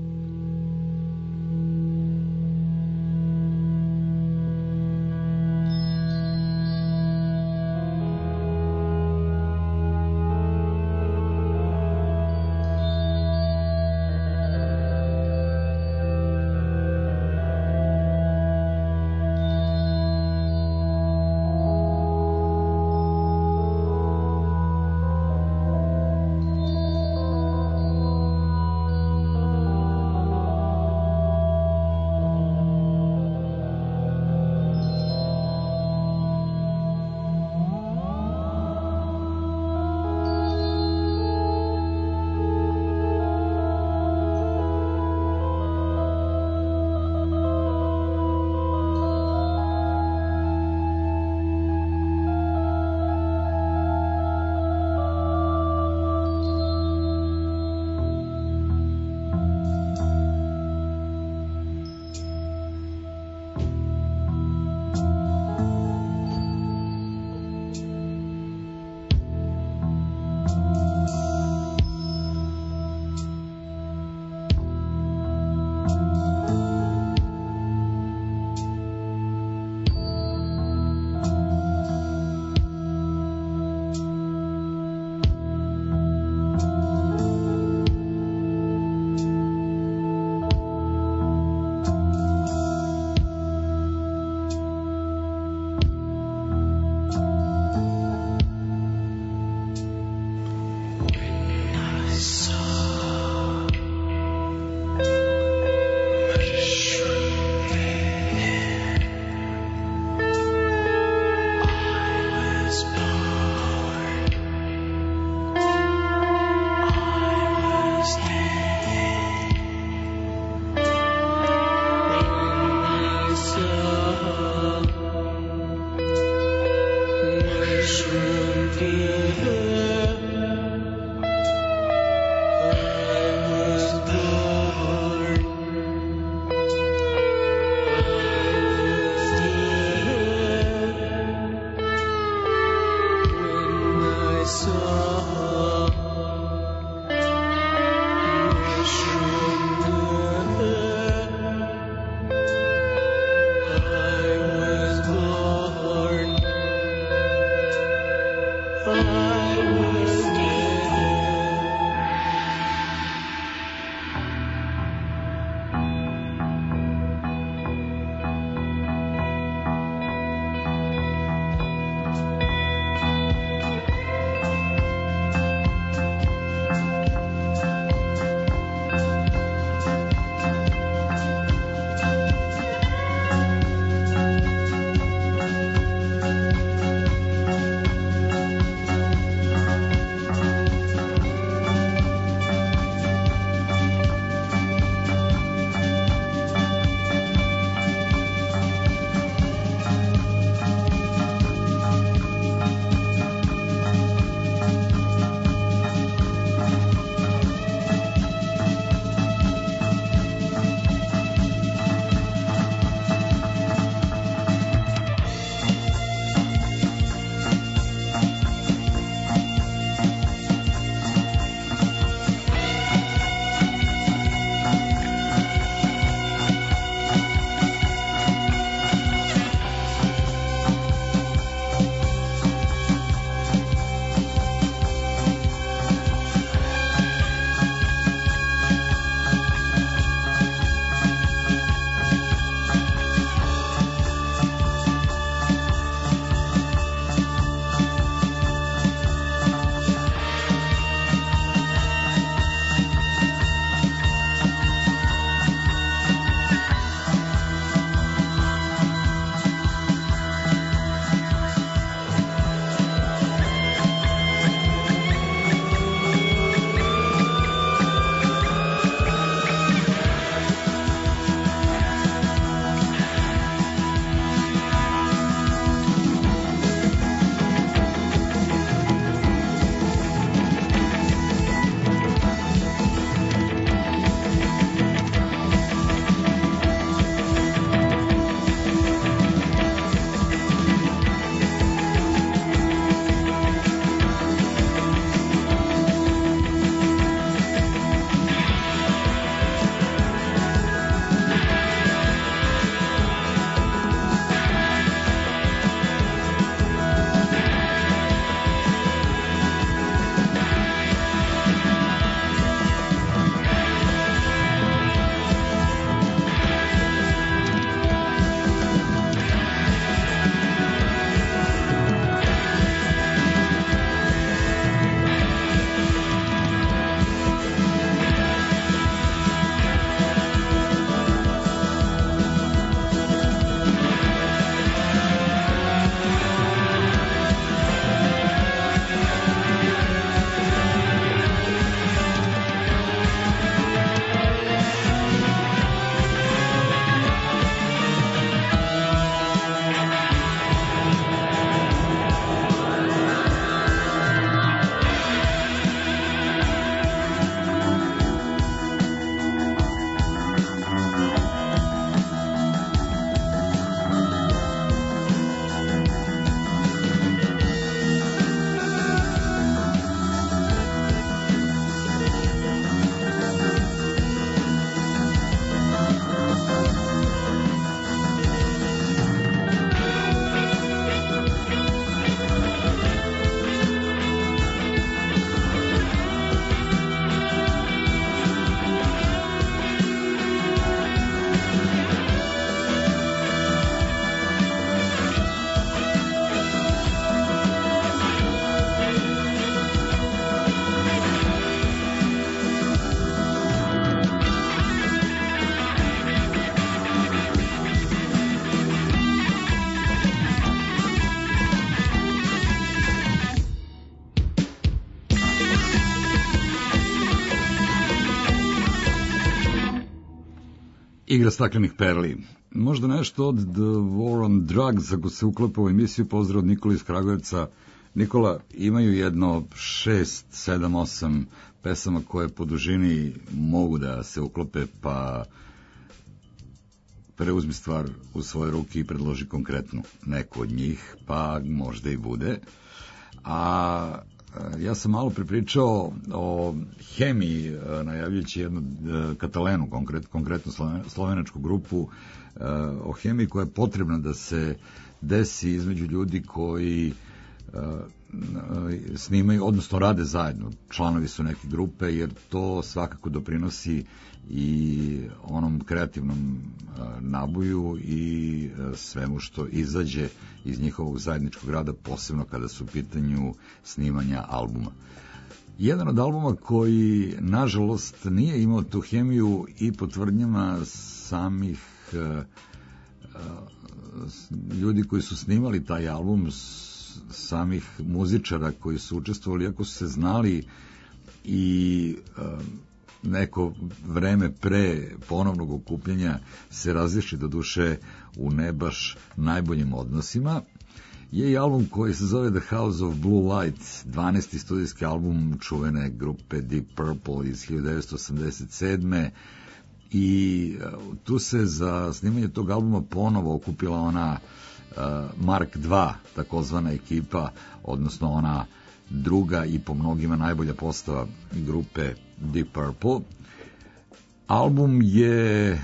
Igra staklenih perli. Možda nešto od The War on Drugs, ako se uklepa u emisiju. Pozdrav od Nikola iz Kragujevca. Nikola, imaju jedno 6, 7, 8 pesama koje po dužini mogu da se uklope, pa preuzmi stvar u svoje ruke i predloži konkretnu neku od njih, pa možda i bude. A ja sam malo pripričao o Hemiji, najavljujući jednu Katalenu, konkretno slovenačku grupu, o Hemiji koja je potrebna da se desi između ljudi koji snimaju, odnosno rade zajedno, članovi su neke grupe, jer to svakako doprinosi i onom kreativnom naboju i svemu što izađe iz njihovog zajedničkog rada, posebno kada su u pitanju snimanja albuma. Jedan od albuma koji, nažalost, nije imao tu hemiju i po tvrdnjama samih ljudi koji su snimali taj album, samih muzičara koji su učestvovali, iako su se znali i neko vreme pre ponovnog okupljanja se različi do duše u ne baš najboljim odnosima, je i album koji se zove The House of Blue Light, 12. studijski album čuvene grupe Deep Purple iz 1987. I tu se za snimanje tog albuma ponovo okupila ona Mark II, takozvana ekipa, odnosno ona druga i po mnogima najbolja postava grupe Deep Purple. Album je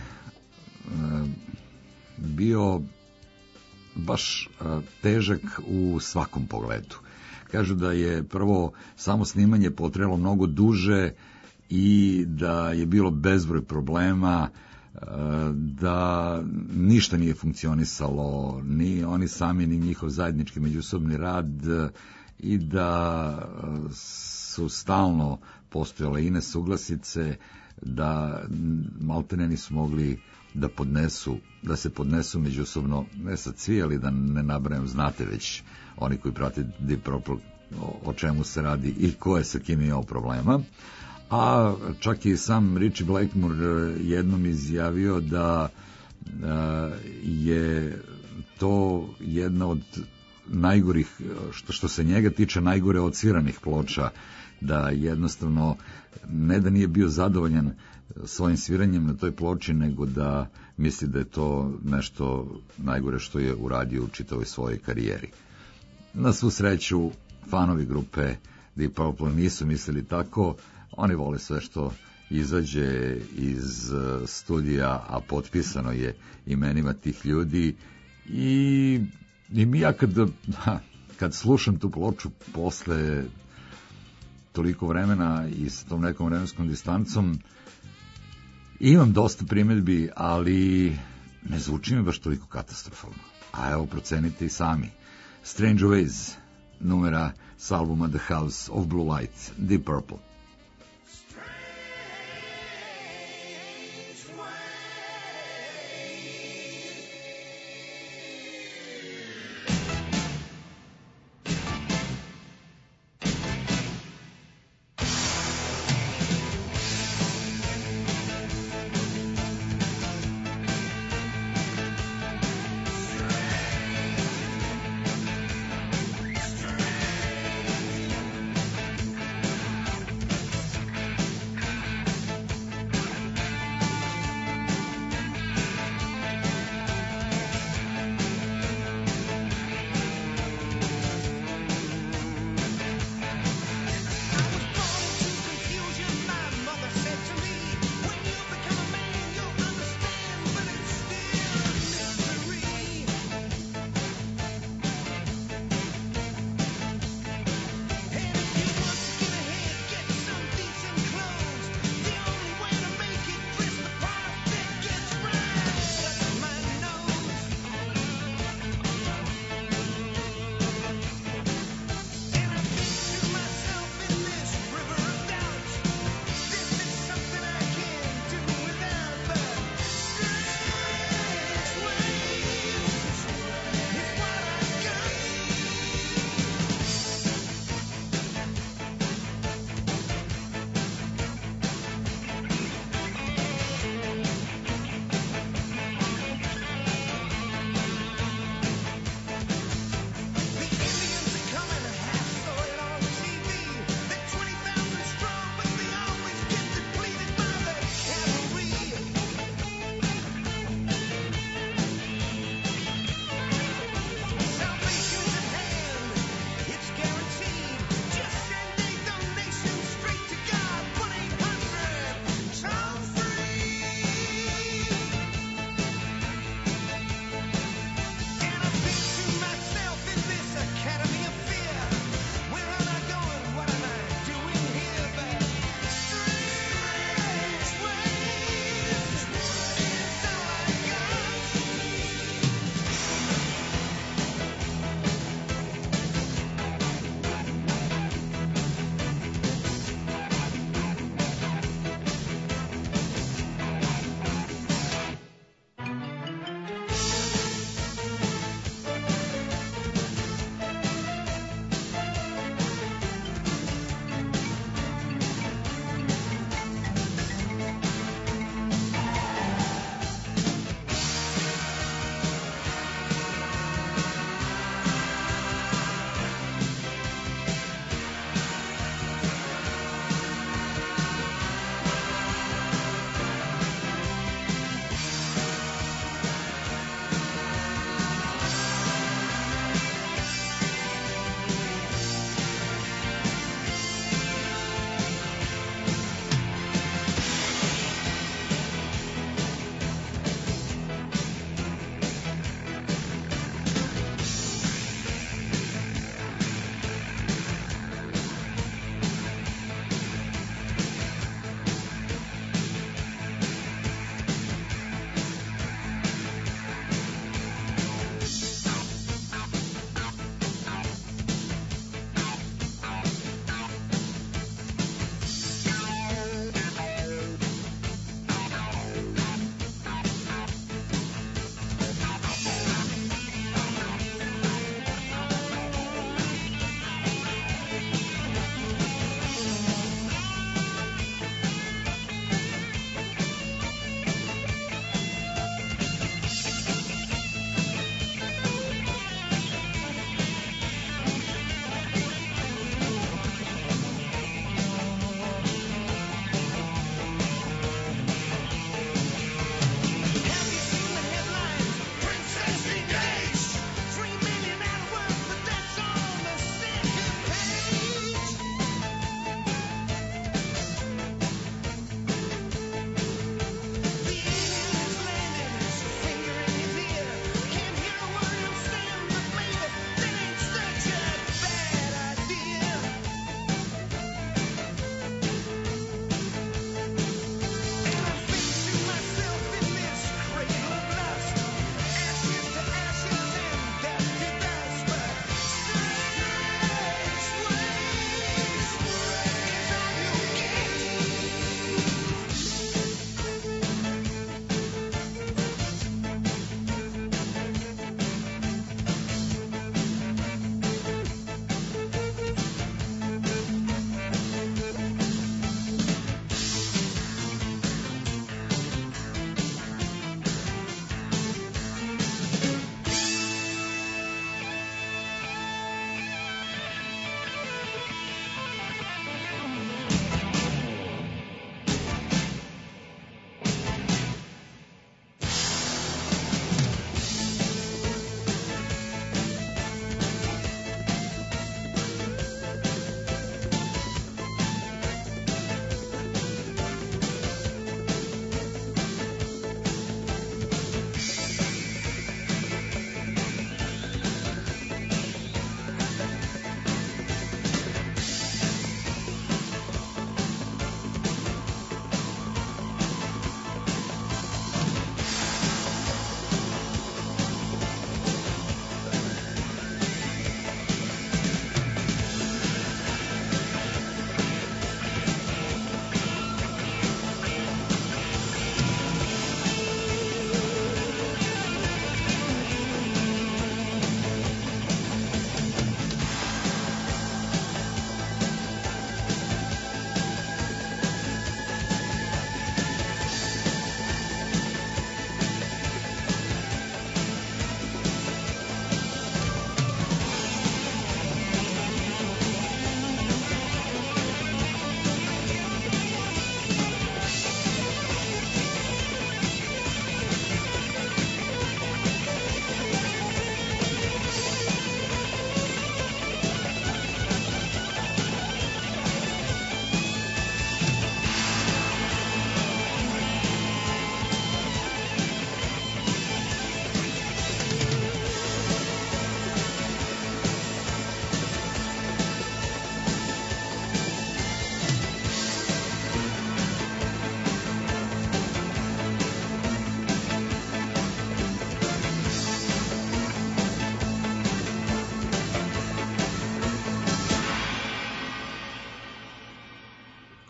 bio baš težak u svakom pogledu. Kažu da je prvo samo snimanje potrebalo mnogo duže i da je bilo bezbroj problema, da ništa nije funkcionisalo, ni oni sami, ni njihov zajednički međusobni rad, i da su stalno postojale i nesuglasice, da maltene nisu mogli da se podnesu međusobno, ne sad svi, ali da ne nabrajam, znate već oni koji prate Deep Purple o čemu se radi i ko je sa kim imao problema. A čak i sam Richie Blackmore jednom izjavio da je to jedna od najgorih, što se njega tiče, najgore od sviranih ploča, da jednostavno ne da nije bio zadovoljan svojim sviranjem na toj ploči, nego da misli da je to nešto najgore što je uradio u čitavoj svojoj karijeri. Na svu sreću, fanovi grupe Deep Purple nisu mislili tako. Oni vole sve što izađe iz studija, a potpisano je imenima tih ljudi. I mi ja kad slušam tu ploču posle toliko vremena i s tom nekom vremenskom distancom, imam dosta primjedbi, ali ne zvuči mi baš toliko katastrofalno. A evo, procenite i sami. Strange Ways, numera s albuma The House of Blue Light, Deep Purple.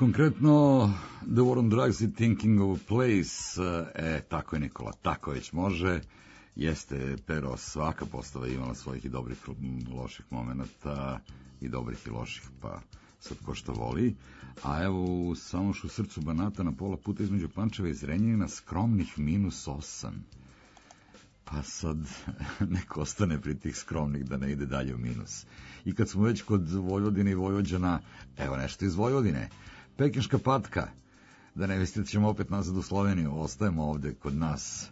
konkretno The War on Drugs i Thinking of a Place. Tako je, Nikola, tako već može. Jeste, Pero, svaka postava imala svojih i dobrih loših momenta, i dobrih i loših, pa sad ko što voli. A evo, u Samošu srcu Banata na pola puta između Pančeva i Zrenjanina skromnih -8. Pa sad neko ostane pri tih skromnih da ne ide dalje u minus. I kad smo već kod Vojvodine i Vojvođana, evo nešto iz Vojvodine. Pekinška patka, da ne mislite da ćemo opet nazad u Sloveniju, ostajemo ovde kod nas.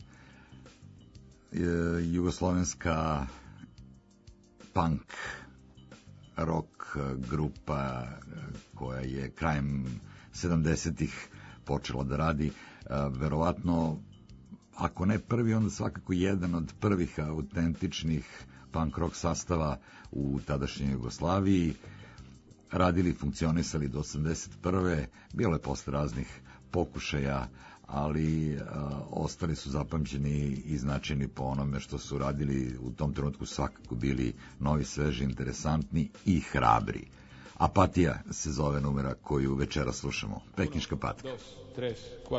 Jugoslovenska punk rock grupa koja je krajem 70-ih počela da radi, verovatno, ako ne prvi, onda svakako jedan od prvih autentičnih punk rock sastava u tadašnjoj Jugoslaviji. Radili, funkcionisali do 81. Bilo je posle raznih pokušaja, ali ostali su zapamćeni i značajni po onome što su radili. U tom trenutku svakako bili novi, sveži, interesantni i hrabri. Apatija se zove numera koju večera slušamo. Pekinška patka. 1, 2, 3, 4.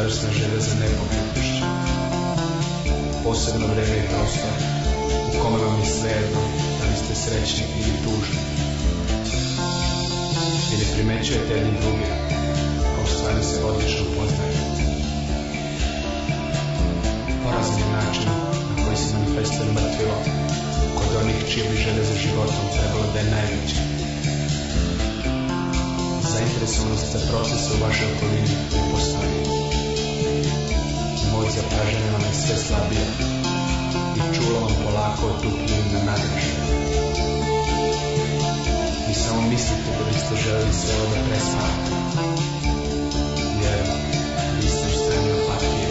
svojevrsna želja za nepokretnošću. Posebno vreme i prostor u kome vam je svejedno da li ste srećni ili tužni. Ili primećujete jedni druge, a u stvari se odlično poznajete. Porazan je način na koji se manifestuje mrtvilo kod onih čije bi želje za životom trebalo da je najveće. Zainteresovanost za procese u vašoj okolini ne postoji. Moć zapažanja vam je sve slabija i čulo vam polako otupljuju na nadraž. I samo mislite da biste želeli sve ovo da prespavate, jer vi ste u stanju apatije.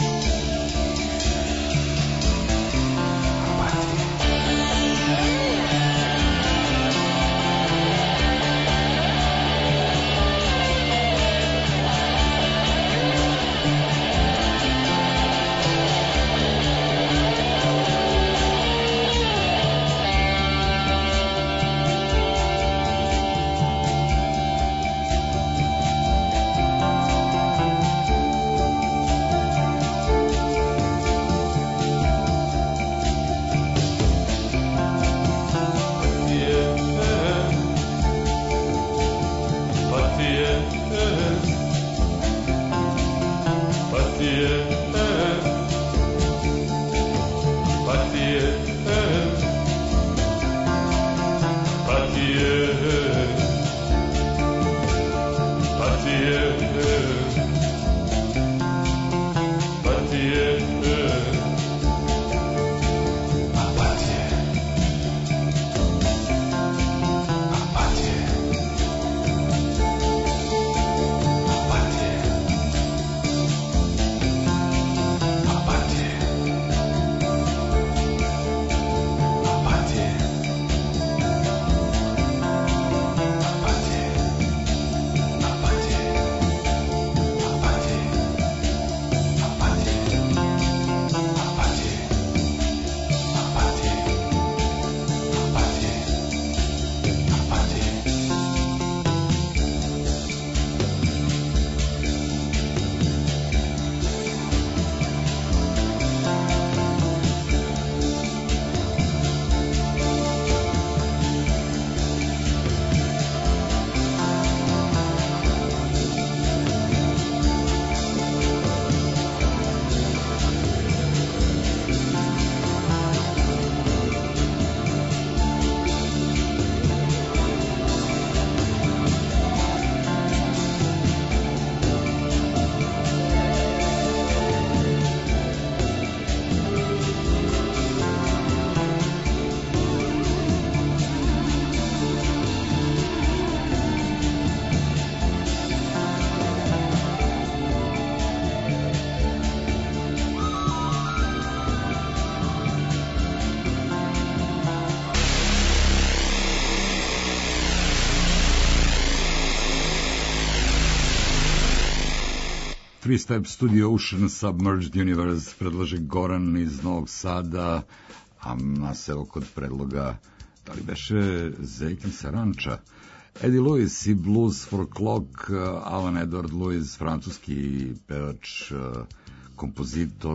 Three Step Studio Ocean Submerged Universe predlaže Goran iz Novog Sada, a nas evo kod predloga, da li beše Zejtin Saranča, Eddie Lewis i Blues for Clock, Alan Edward Lewis, francuski pevač, kompozitor,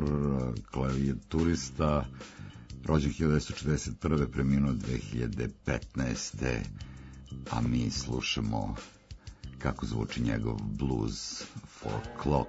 klavijaturista, rođen 1941. preminuo 2015. A mi slušamo kako zvuči njegov Blues for Clock.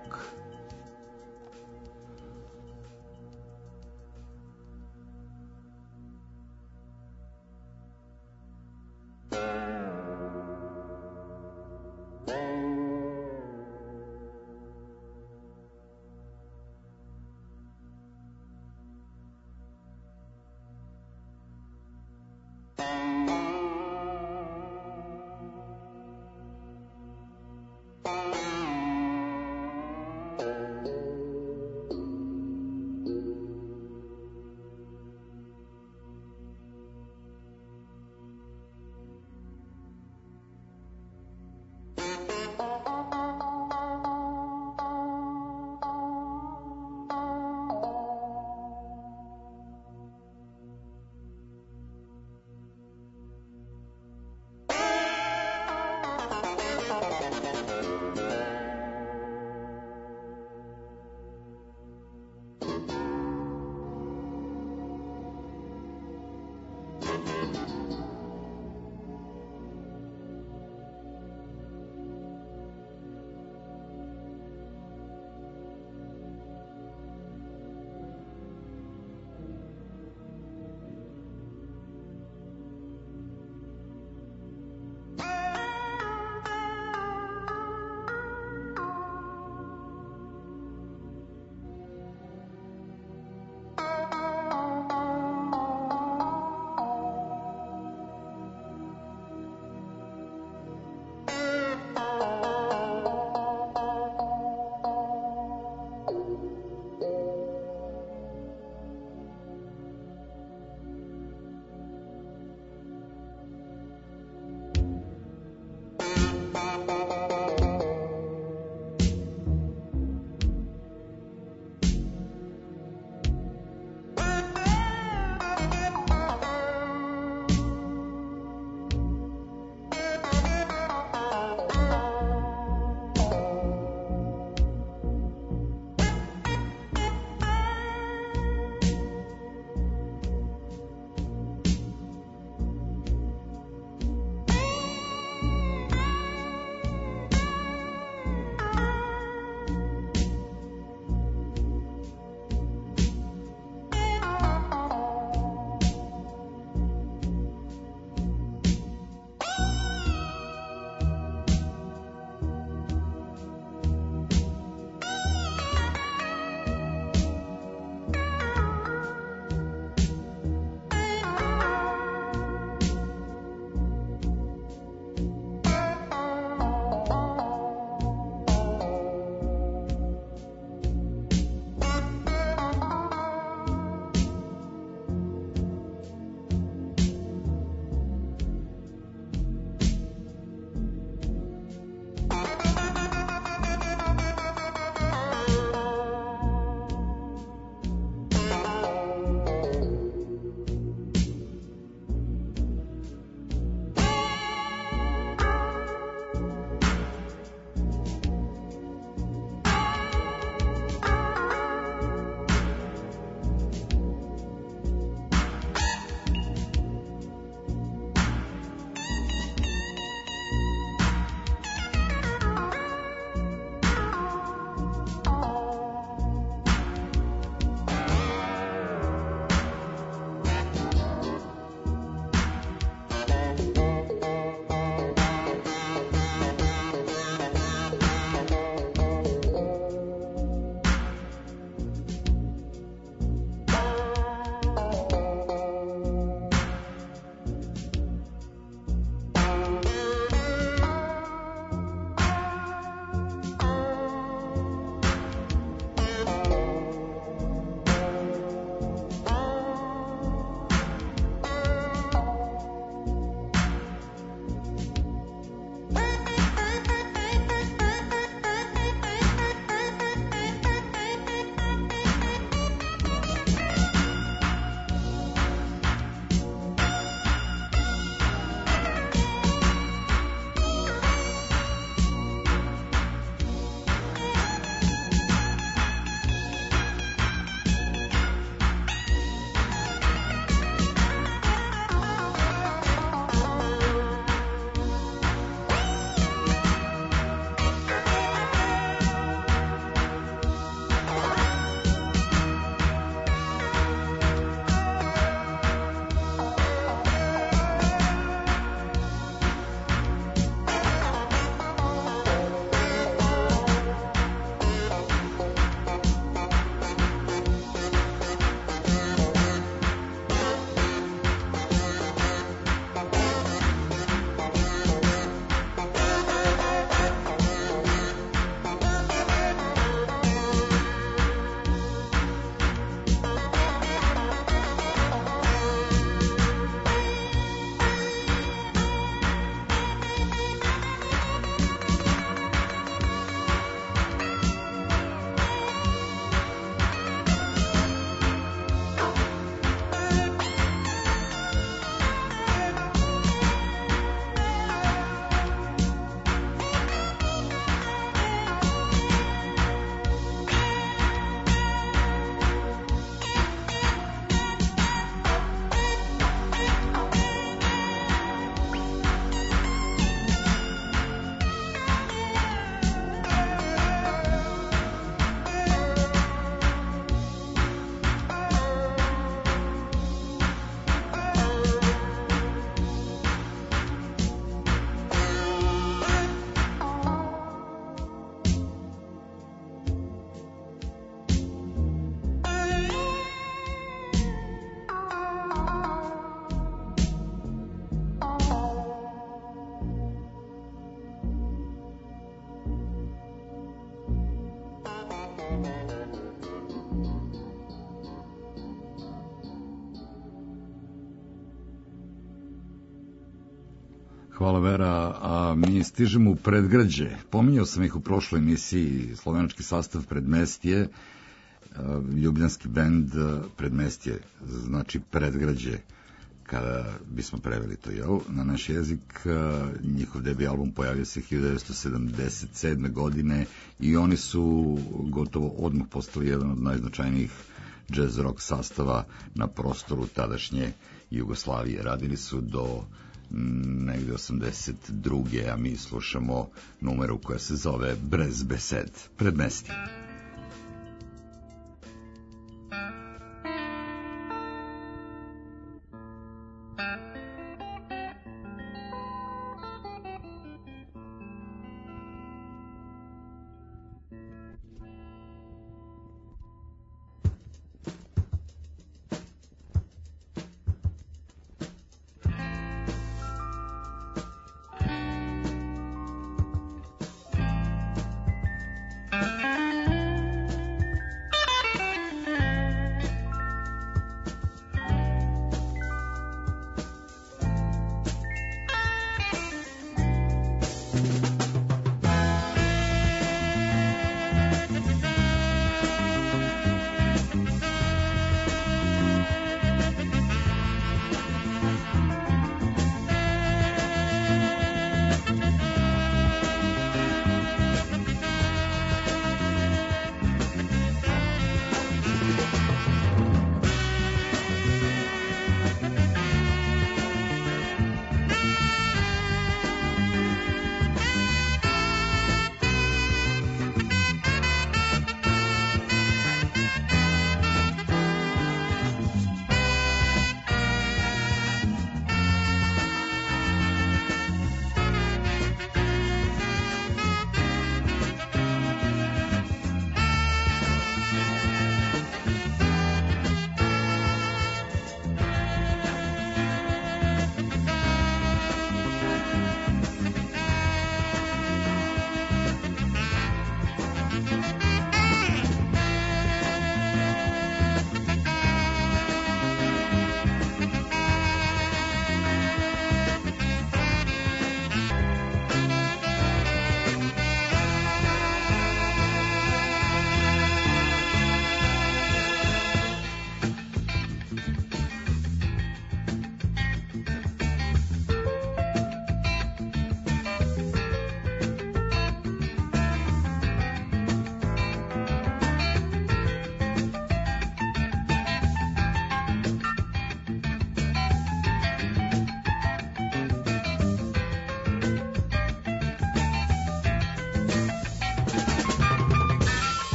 Hvala Vera, a mi stižemo u predgrađe. Pominjao sam ih u prošloj emisiji, slovenački sastav Predmestje, ljubljanski bend Predmestje, znači predgrađe, kada bismo preveli to na naš jezik. Njihov debi album pojavio se 1977. godine i oni su gotovo odmah postali jedan od najznačajnijih jazz rock sastava na prostoru tadašnje Jugoslavije. Radili su do negde 82. a mi slušamo numeru koja se zove Brez besed, Predmestje.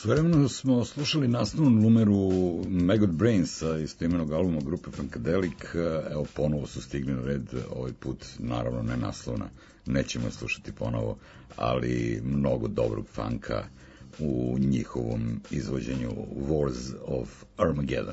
Svojevremeno smo slušali naslovnu numeru Maggot Brainsa iz imenog albuma grupe Funkadelic. Evo, ponovo su stigli na red, ovaj put naravno ne naslovna, nećemo je slušati ponovo, ali mnogo dobrog funka u njihovom izvođenju Wars of Armageddon.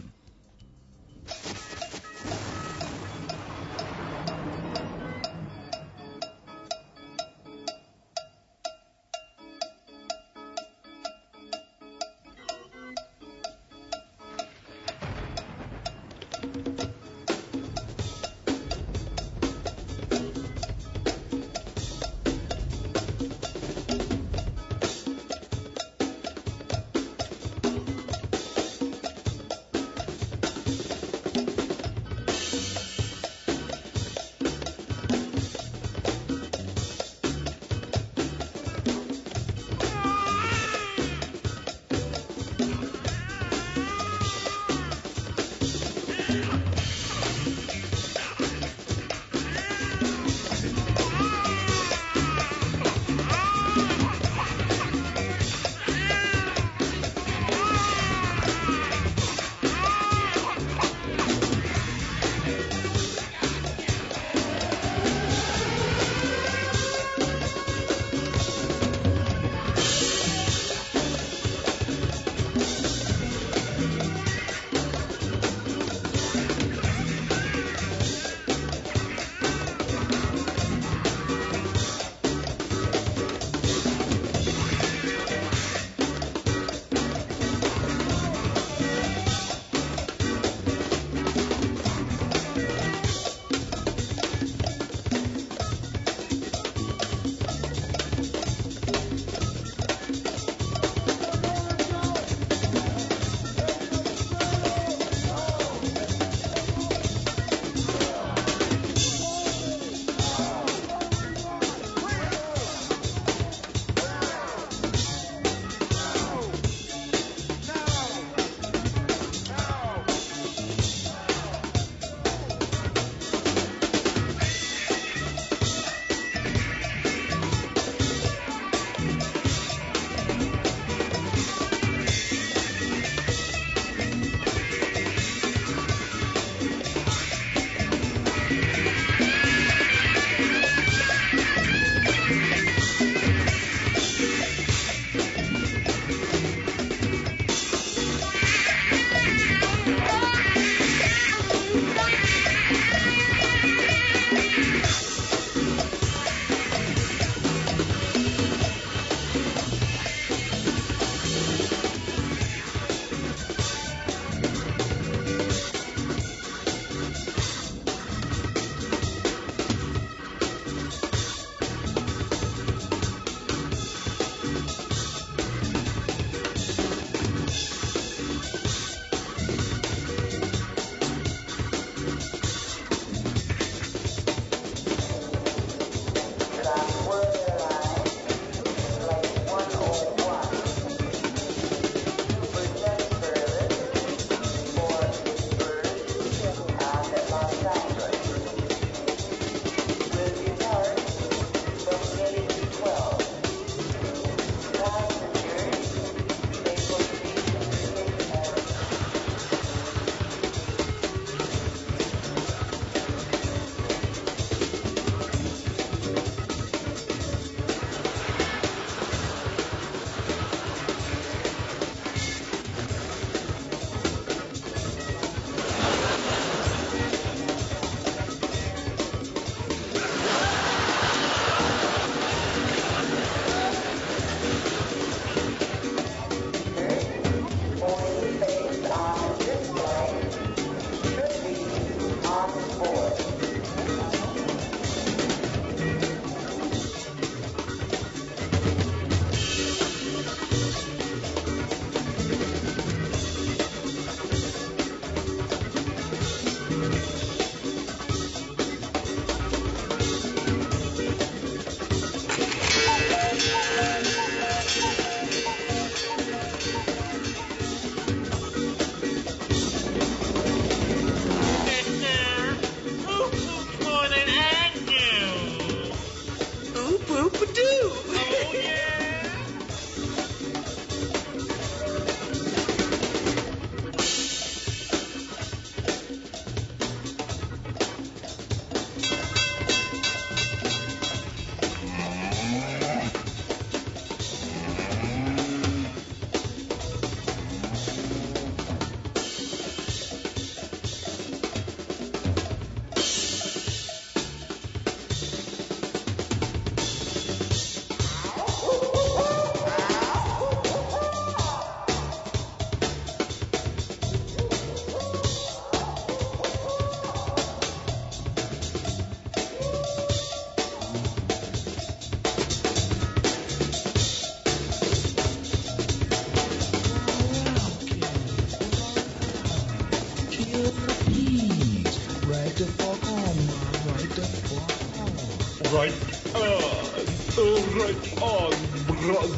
Right on, brother.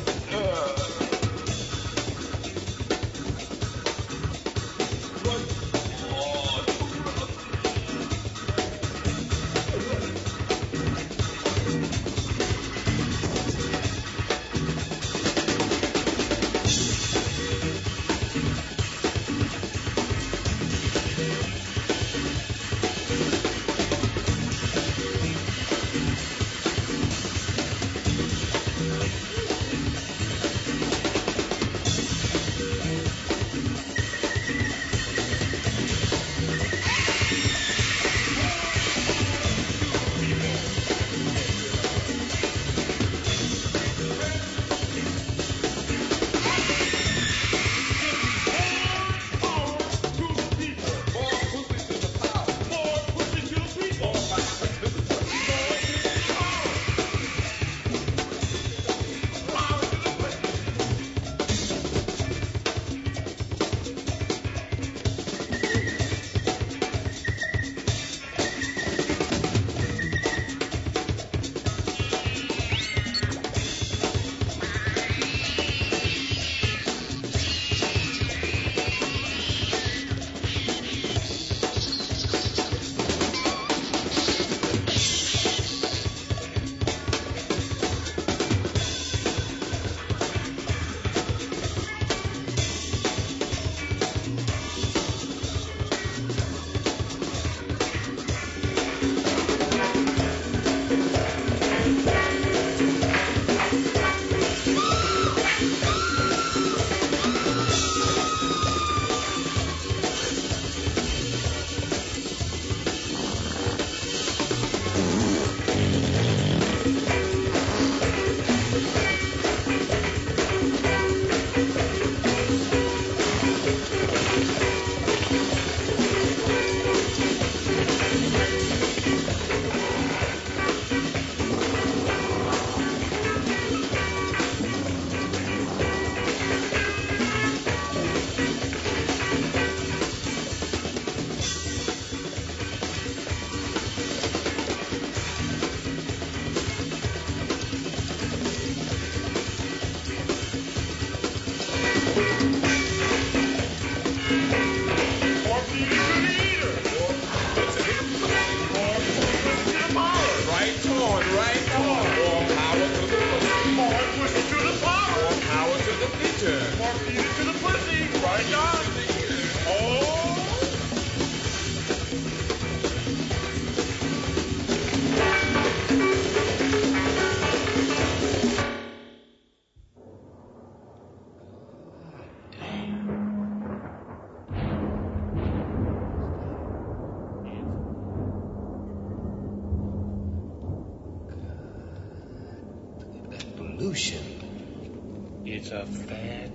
It's a fat,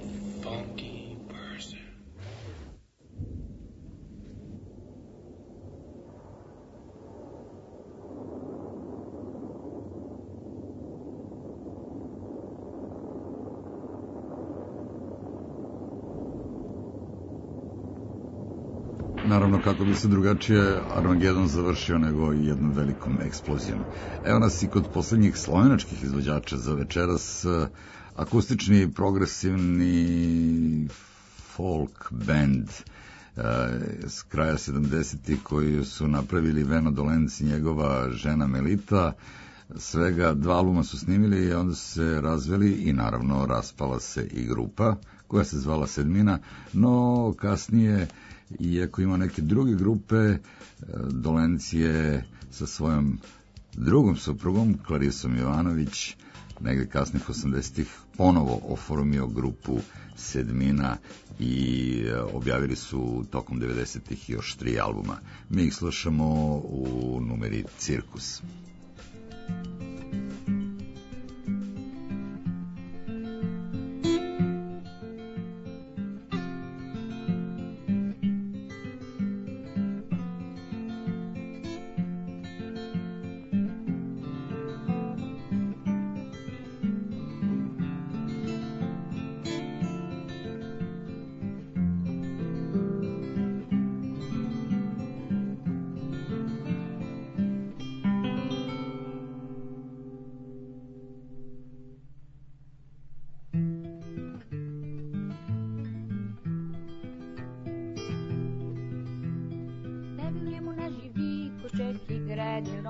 funky person. Naravno, kako bi se drugačije Armagedon završio nego jednom velikom eksplozijom. Evo nas i kod poslednjih slovenačkih izvođača za večeras, akustični, progresivni folk band s kraja 70-ih koji su napravili Veno Dolenc i njegova žena Melita. Svega 2 albuma su snimili i onda su se razveli i naravno raspala se i grupa koja se zvala Sedmina, no kasnije, iako ima neke druge grupe, Dolenc je sa svojom drugom suprugom, Klarisom Jovanović, negde kasnih 80-ih ponovo oformio grupu Sedmina i objavili su tokom 90-ih još 3 albuma. Mi ih slušamo u numeri Cirkus.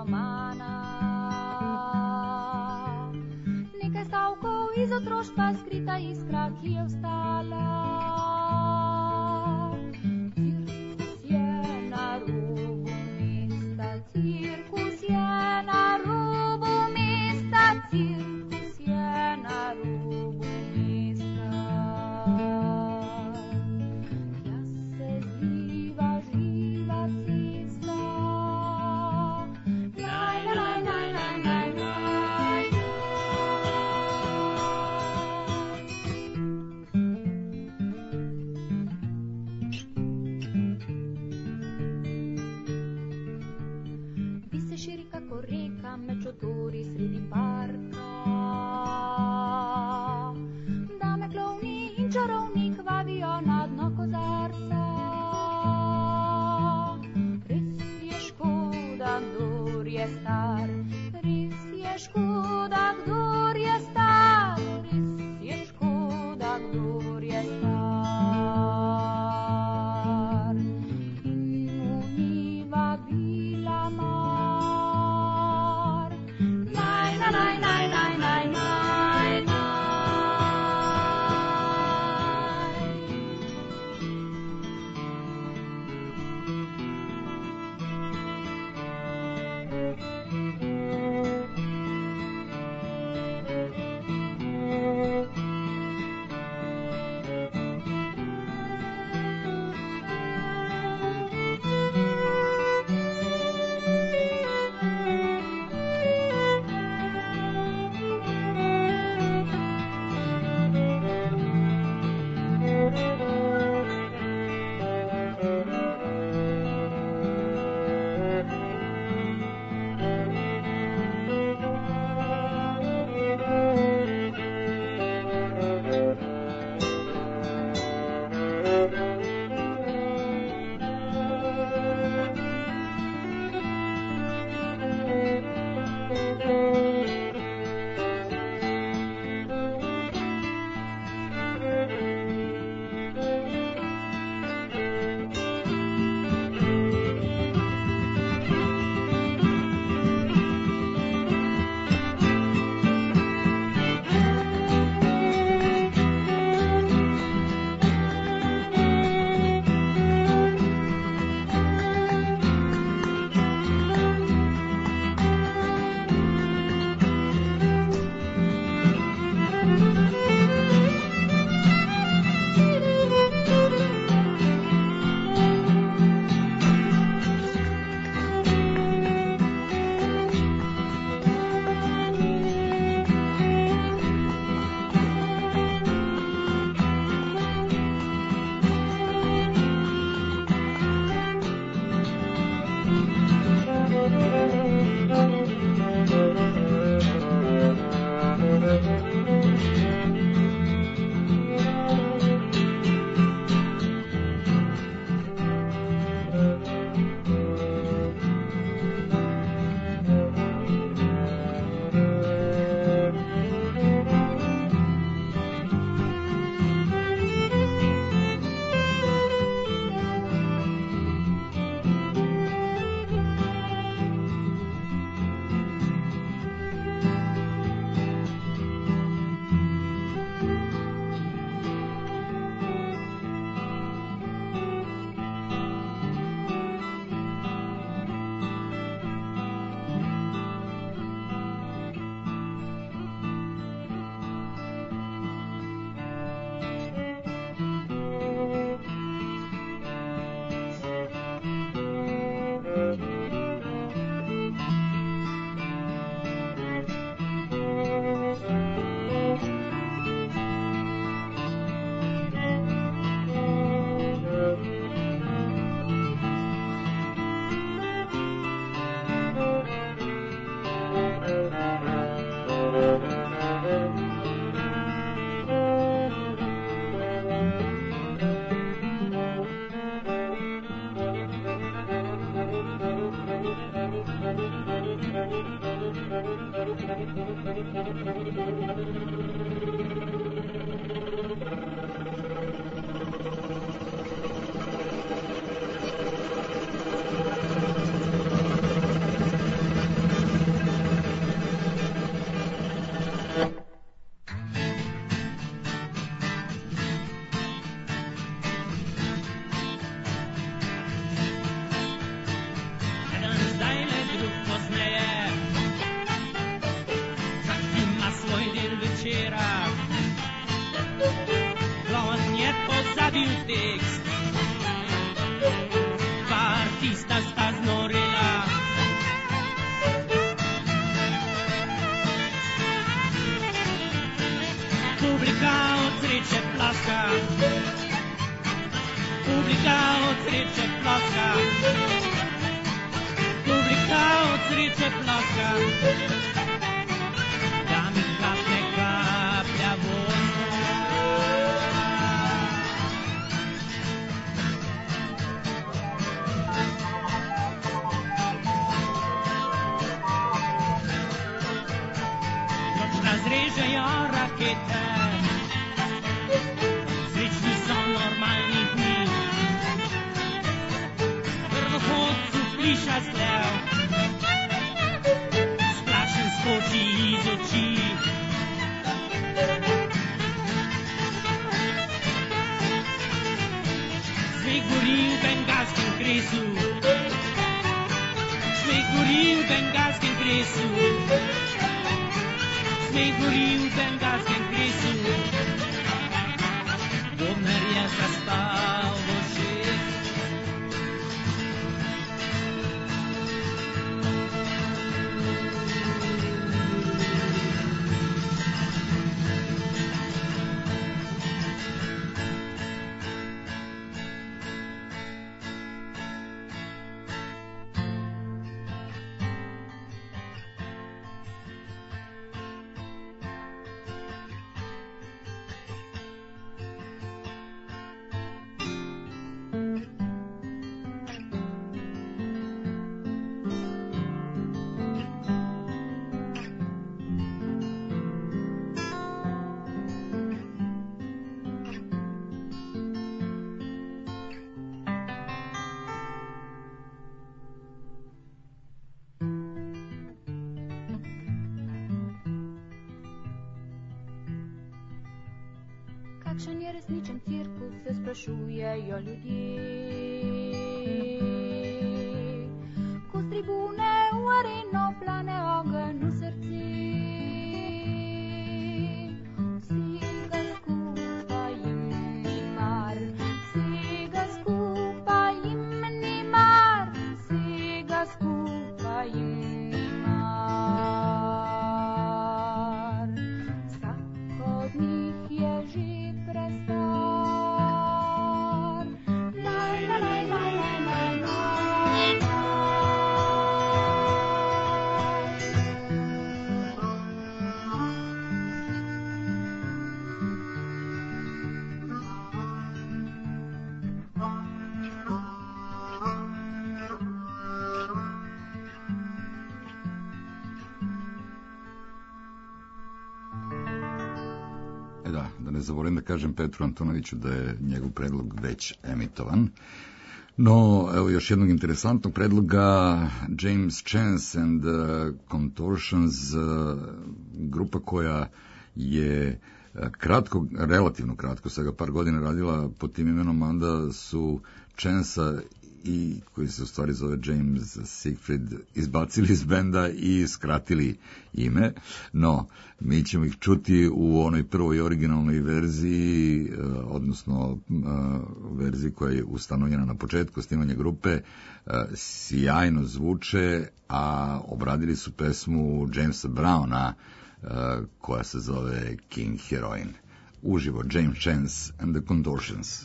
romana. Nekaj stavkov iz otroštva, skrita iskra, ki je ostala. Cirkus je na robu mesta, cirkus je na robu mesta, cirkus je na robu mesta. Jaz se zliva živa cesta. Naj, naj, naj, naj, naj, naj. Vi se širi kako reka med čotori sredi parka. Dame, klovni in čarovnik vabijo na dno kozarca. Res je škoda, kdor je star, res je škoda, kdor je star, res je škoda, kdor je star. In mu ni vabila mar. Naj, naj, naj, naj, naj, naj, naj, naj. radiotekst. Dva artista sta znorela, publika od sreče plaska, publika od sreče plaska, publika od sreče plaska. Da mi kapne kaplja voska. Noč razrežejo rakete, srečni so normalni dni. Krvohodcu pliša slev, splašen skoči iz oči. Sneg gori v bengalskem kresu, sneg gori v bengalskem kresu, sneg gori v bengalskem kresu. Bobnar je zaspal v očeh. Kakšen je resničen cirkus, se sprašujejo ljudje. Ko s tribune v areno plane ogenj v srce. Vsega skupaj jim ni mar, vsega skupaj jim ni mar, vsega skupaj jim ni mar. Vsak od njih je že prestar. Laj, laj, laj, laj, laj, laj, laj. Da ne zaboravim da kažem Petru Antonoviću da je njegov predlog već emitovan. No, evo još jednog interesantnog predloga, James Chance and Contortions, grupa koja je relativno kratko, svega par godina radila pod tim imenom, onda su Chance-a i koji se u stvari zove James Siegfried izbacili iz benda i skratili ime, no mi ćemo ih čuti u onoj prvoj originalnoj verziji, odnosno verziji koja je ustanovljena na početku snimanja grupe, sjajno zvuče, a obradili su pesmu Jamesa Browna koja se zove King Heroin. Uživo James Chance and the Contortions.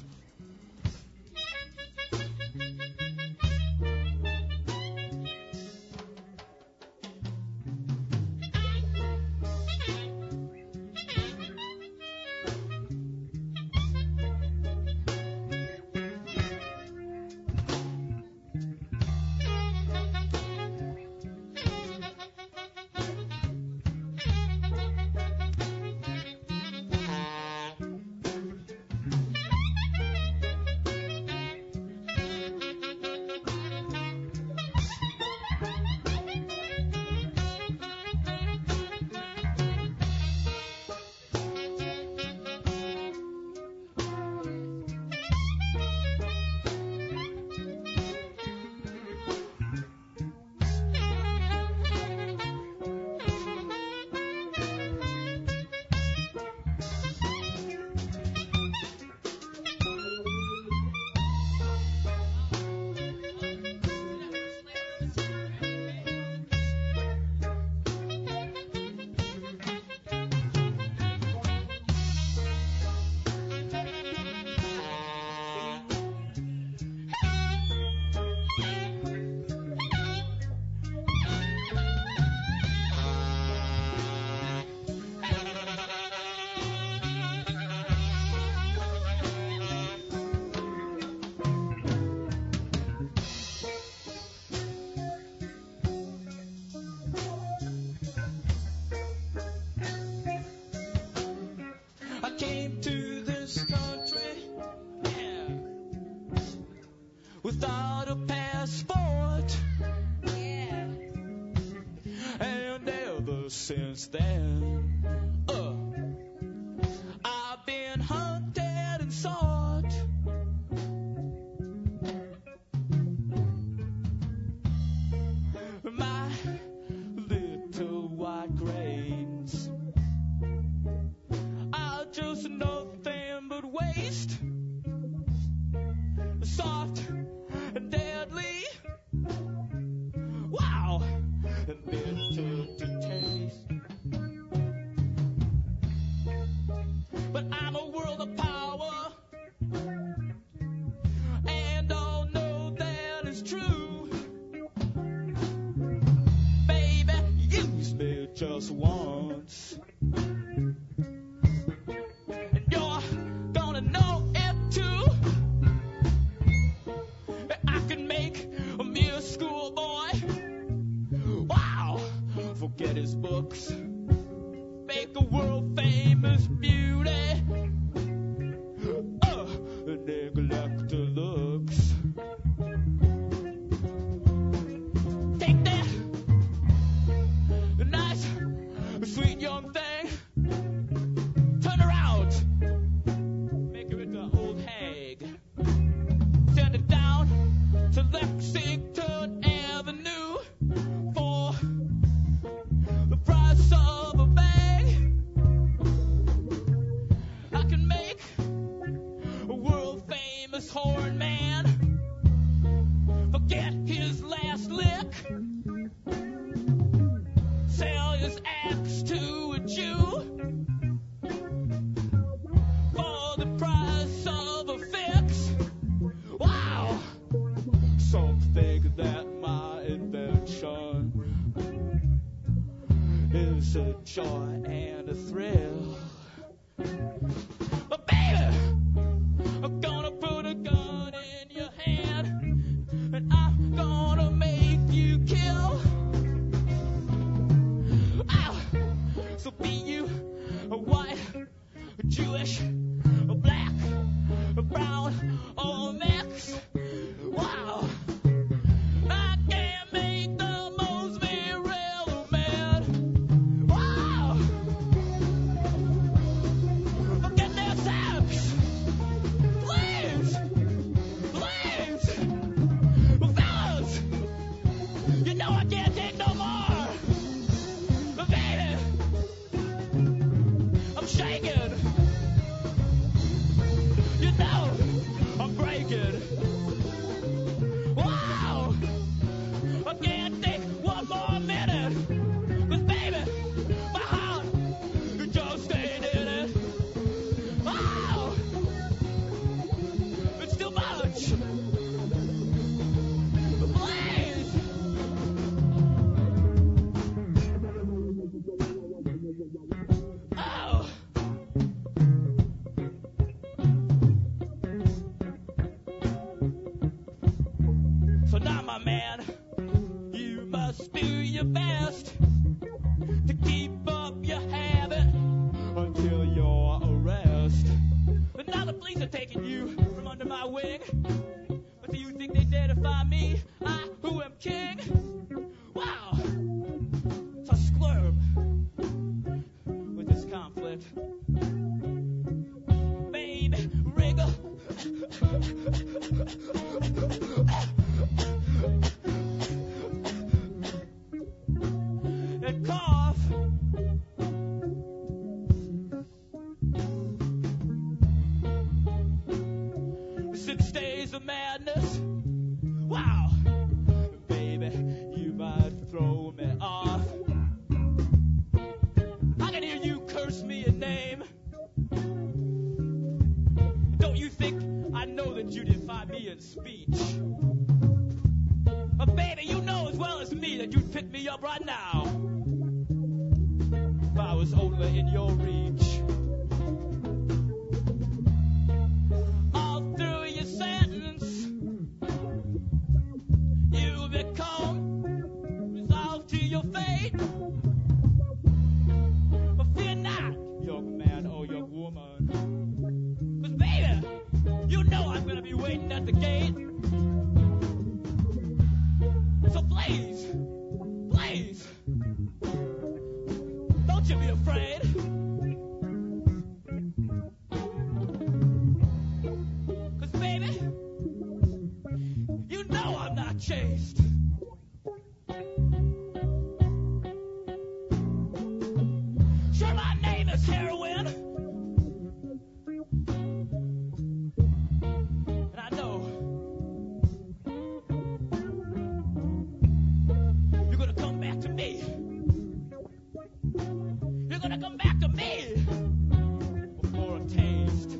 since then. I've been hunted and sought. My little white grains are just nothing but waste. Soft and deadly. Wow, and bitter to taste. But I'm a world of power, and all know that is true. Baby, use me just once, and you're gonna know it too. I can make a mere schoolboy, wow, forget his books, make a world famous beauty, neglect the looks. Take that, nice, sweet young thing, turn around, make her into an old hag, send it down to Lexington Avenue for the price of a bag. I can make a world famous horn man forget his last lick, sell his axe to a Jew for the price of a fix. Wow, something that my invention is a joy and a thrill. But baby, I'm gonna put a gun in your hand, and I'm gonna make you kill. Ow. So be you a white, a Jewish, a black, a brown, or a mix. Wow, I can make the most virile man. Wow, forget their sex. Please, please, fellas, you know I can't take no more. Baby, I'm shaking. You know I'm breaking. Wow, I can't take one more minute. 'Cause baby, my heart just ain't in it. Wow, it's too much. Please. Oh. So now, my man, you must do your best to keep up your habit until your arrest. But now the police are taking you from under my wing. But do you think they dare to find me? I, who am king? Wow, so squirm with this conflict. Baby, wriggle. And cough. 6 days of madness. Wow, baby, you might throw me off. I can hear you curse me a name. Don't you think I know that you defy me in speech? But baby, you know as well as me that you'd pick me up right now if I was only in your reach. All through your sentence, you become resolved to your fate. But fear not, young man or young woman. 'Cause baby, you know I'm gonna be waiting at the gate. So please, please, Don't you be afraid. Cause baby, you know I'm not chased. Sure, my name is heroin. And I know you're gonna come back to me. You're gonna come back to me before a taste.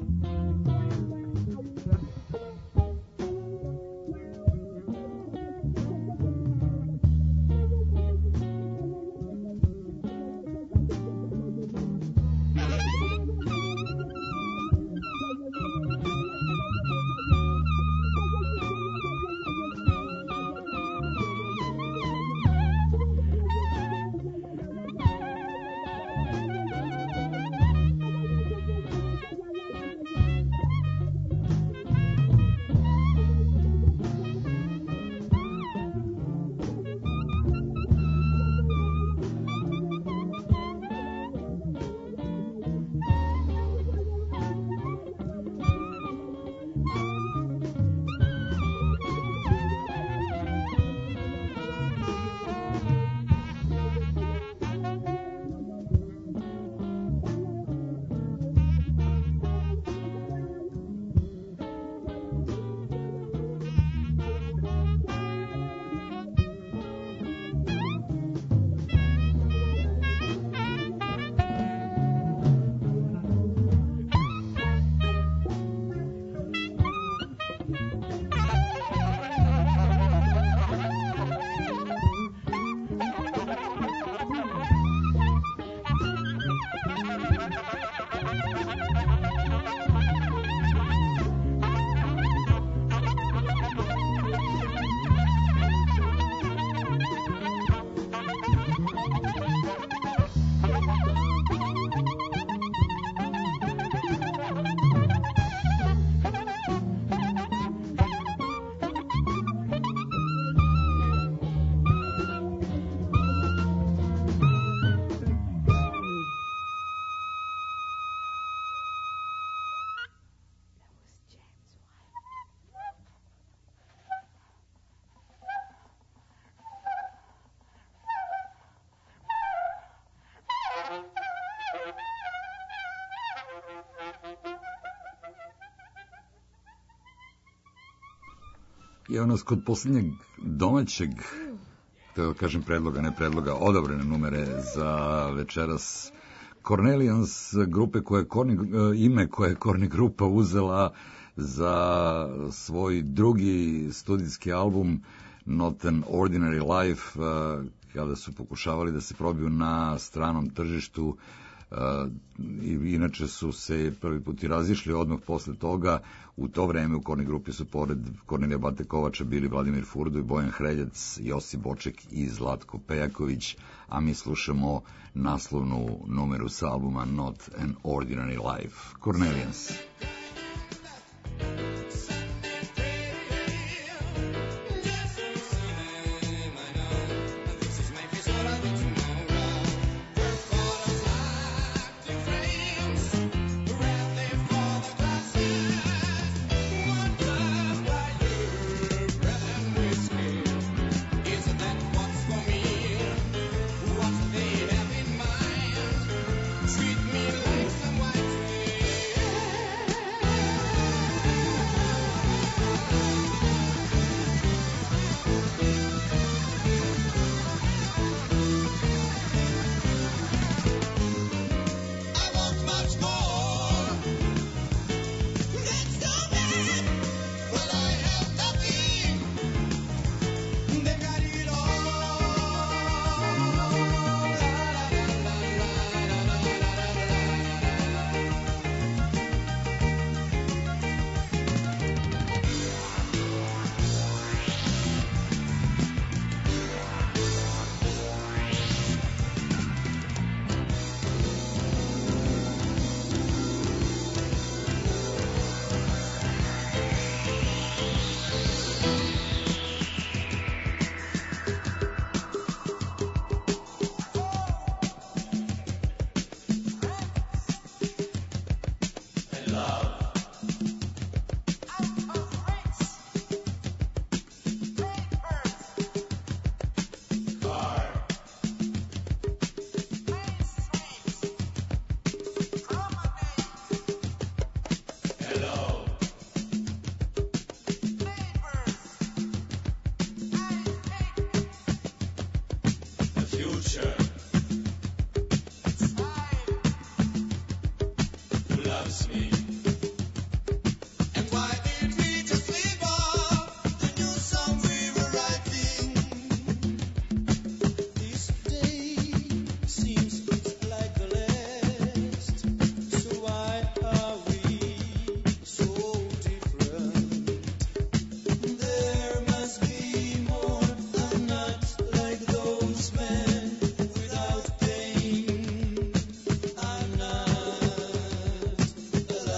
I nas kod posljednjeg domaćeg, da kažem predloga, ne predloga, odabrane numere za večeras Cornelians, grupe ime koje je Korni grupa uzela za svoj drugi studijski album Not an Ordinary Life, kada su pokušavali da se probiju na stranom tržištu. Inače su se prvi put i razišli odmah posle toga. U to vreme u Korni grupi su pored Kornelija Bate Kovača bili Vladimir Furdo i Bojan Hreljac, Josip Boček i Zlatko Pejaković, a mi slušamo naslovnu numeru sa albuma Not an Ordinary Life, Cornelians. Treat me like some white train. loves me. And why did we just leave off the new song we were writing? This day seems like the last. So why are we so different? There must be more. I'm not like those men without pain. I'm not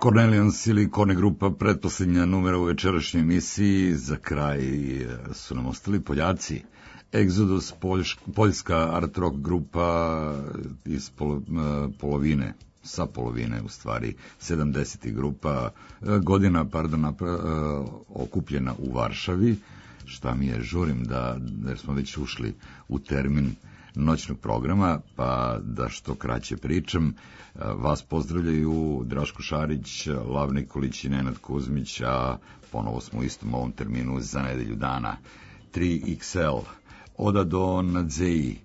Cornelians ili Kone grupa, pretposlednja numera u večerašnjoj emisiji. Za kraj su nam ostali Poljaci. Exodus, poljska art rock grupa iz polovine, sa polovine u stvari, 70. grupa, godina, okupljena u Varšavi. Šta mi je, žurim jer smo već ušli u termin noćnog programa, pa da što kraće pričam. Vas pozdravljaju Draško Šarić, Lav Nikolić i Nenad Kuzmić, a ponovo smo u istom ovom terminu za nedelju dana. 3XL, Oda do Nadzeji,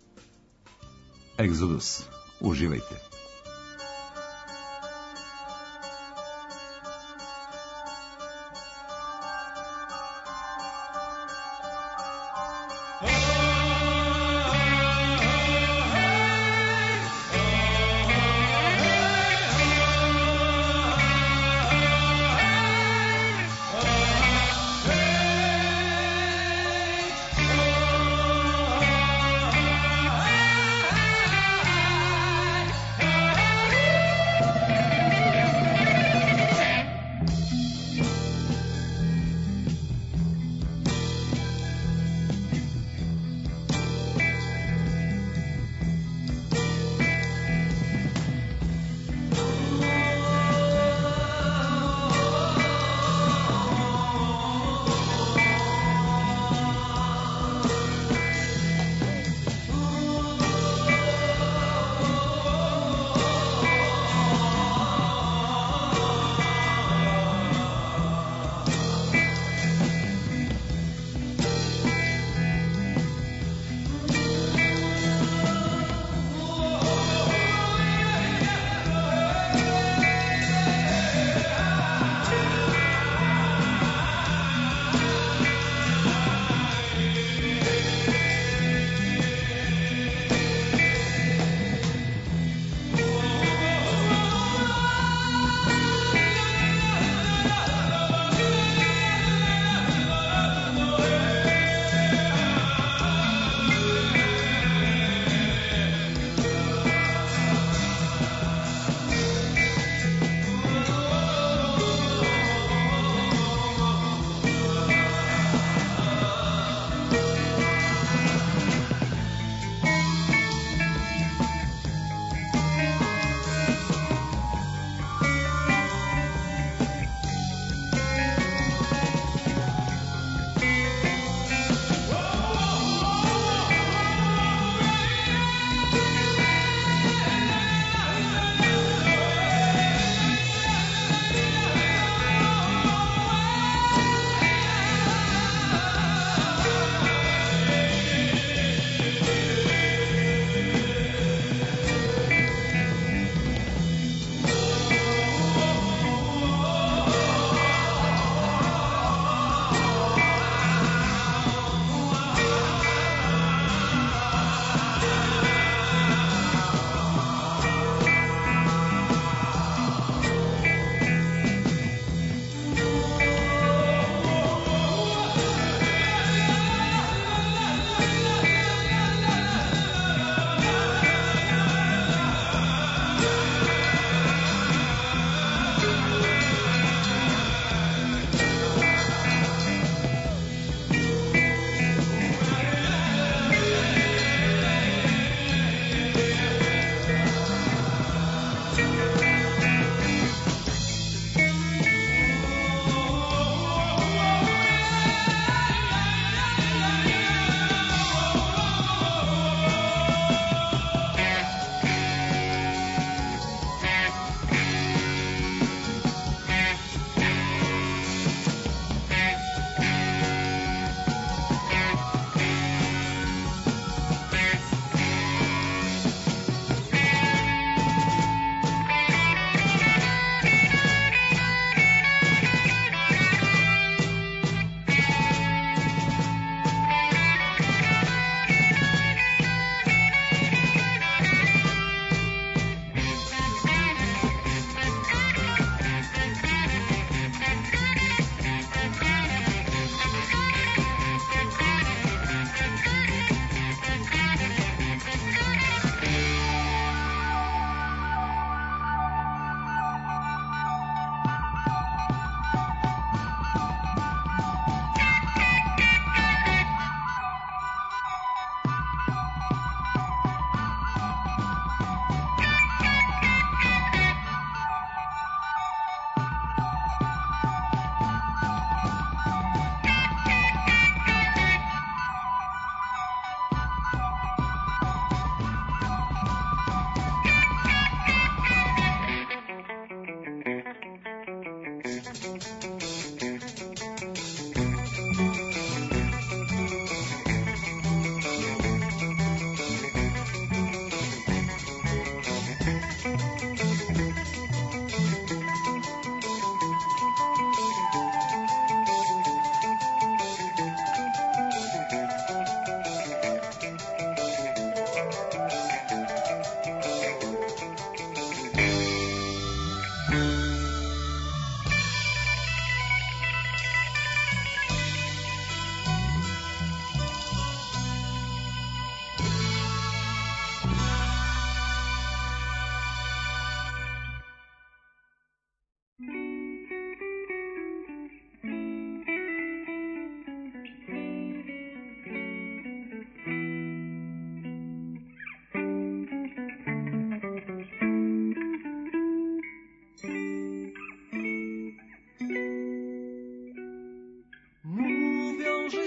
Exodus, uživajte. Hey!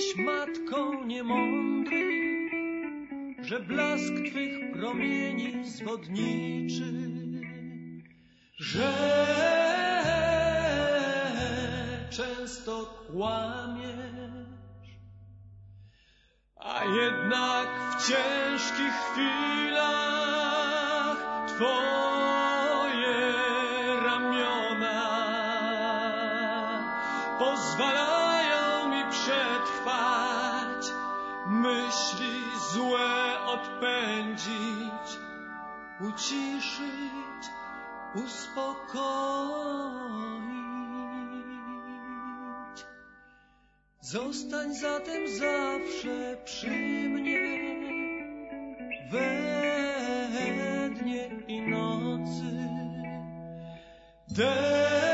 jesteś matką niemądry, że blask twych promieni zwodniczy, że często kłamiesz, a jednak w ciężkich chwilach twoje ramiona pozwalają mi przetrwać, myśli złe odpędzić, uciszyć, uspokoić. Zostań zatem zawsze przy mnie, we dnie i nocy.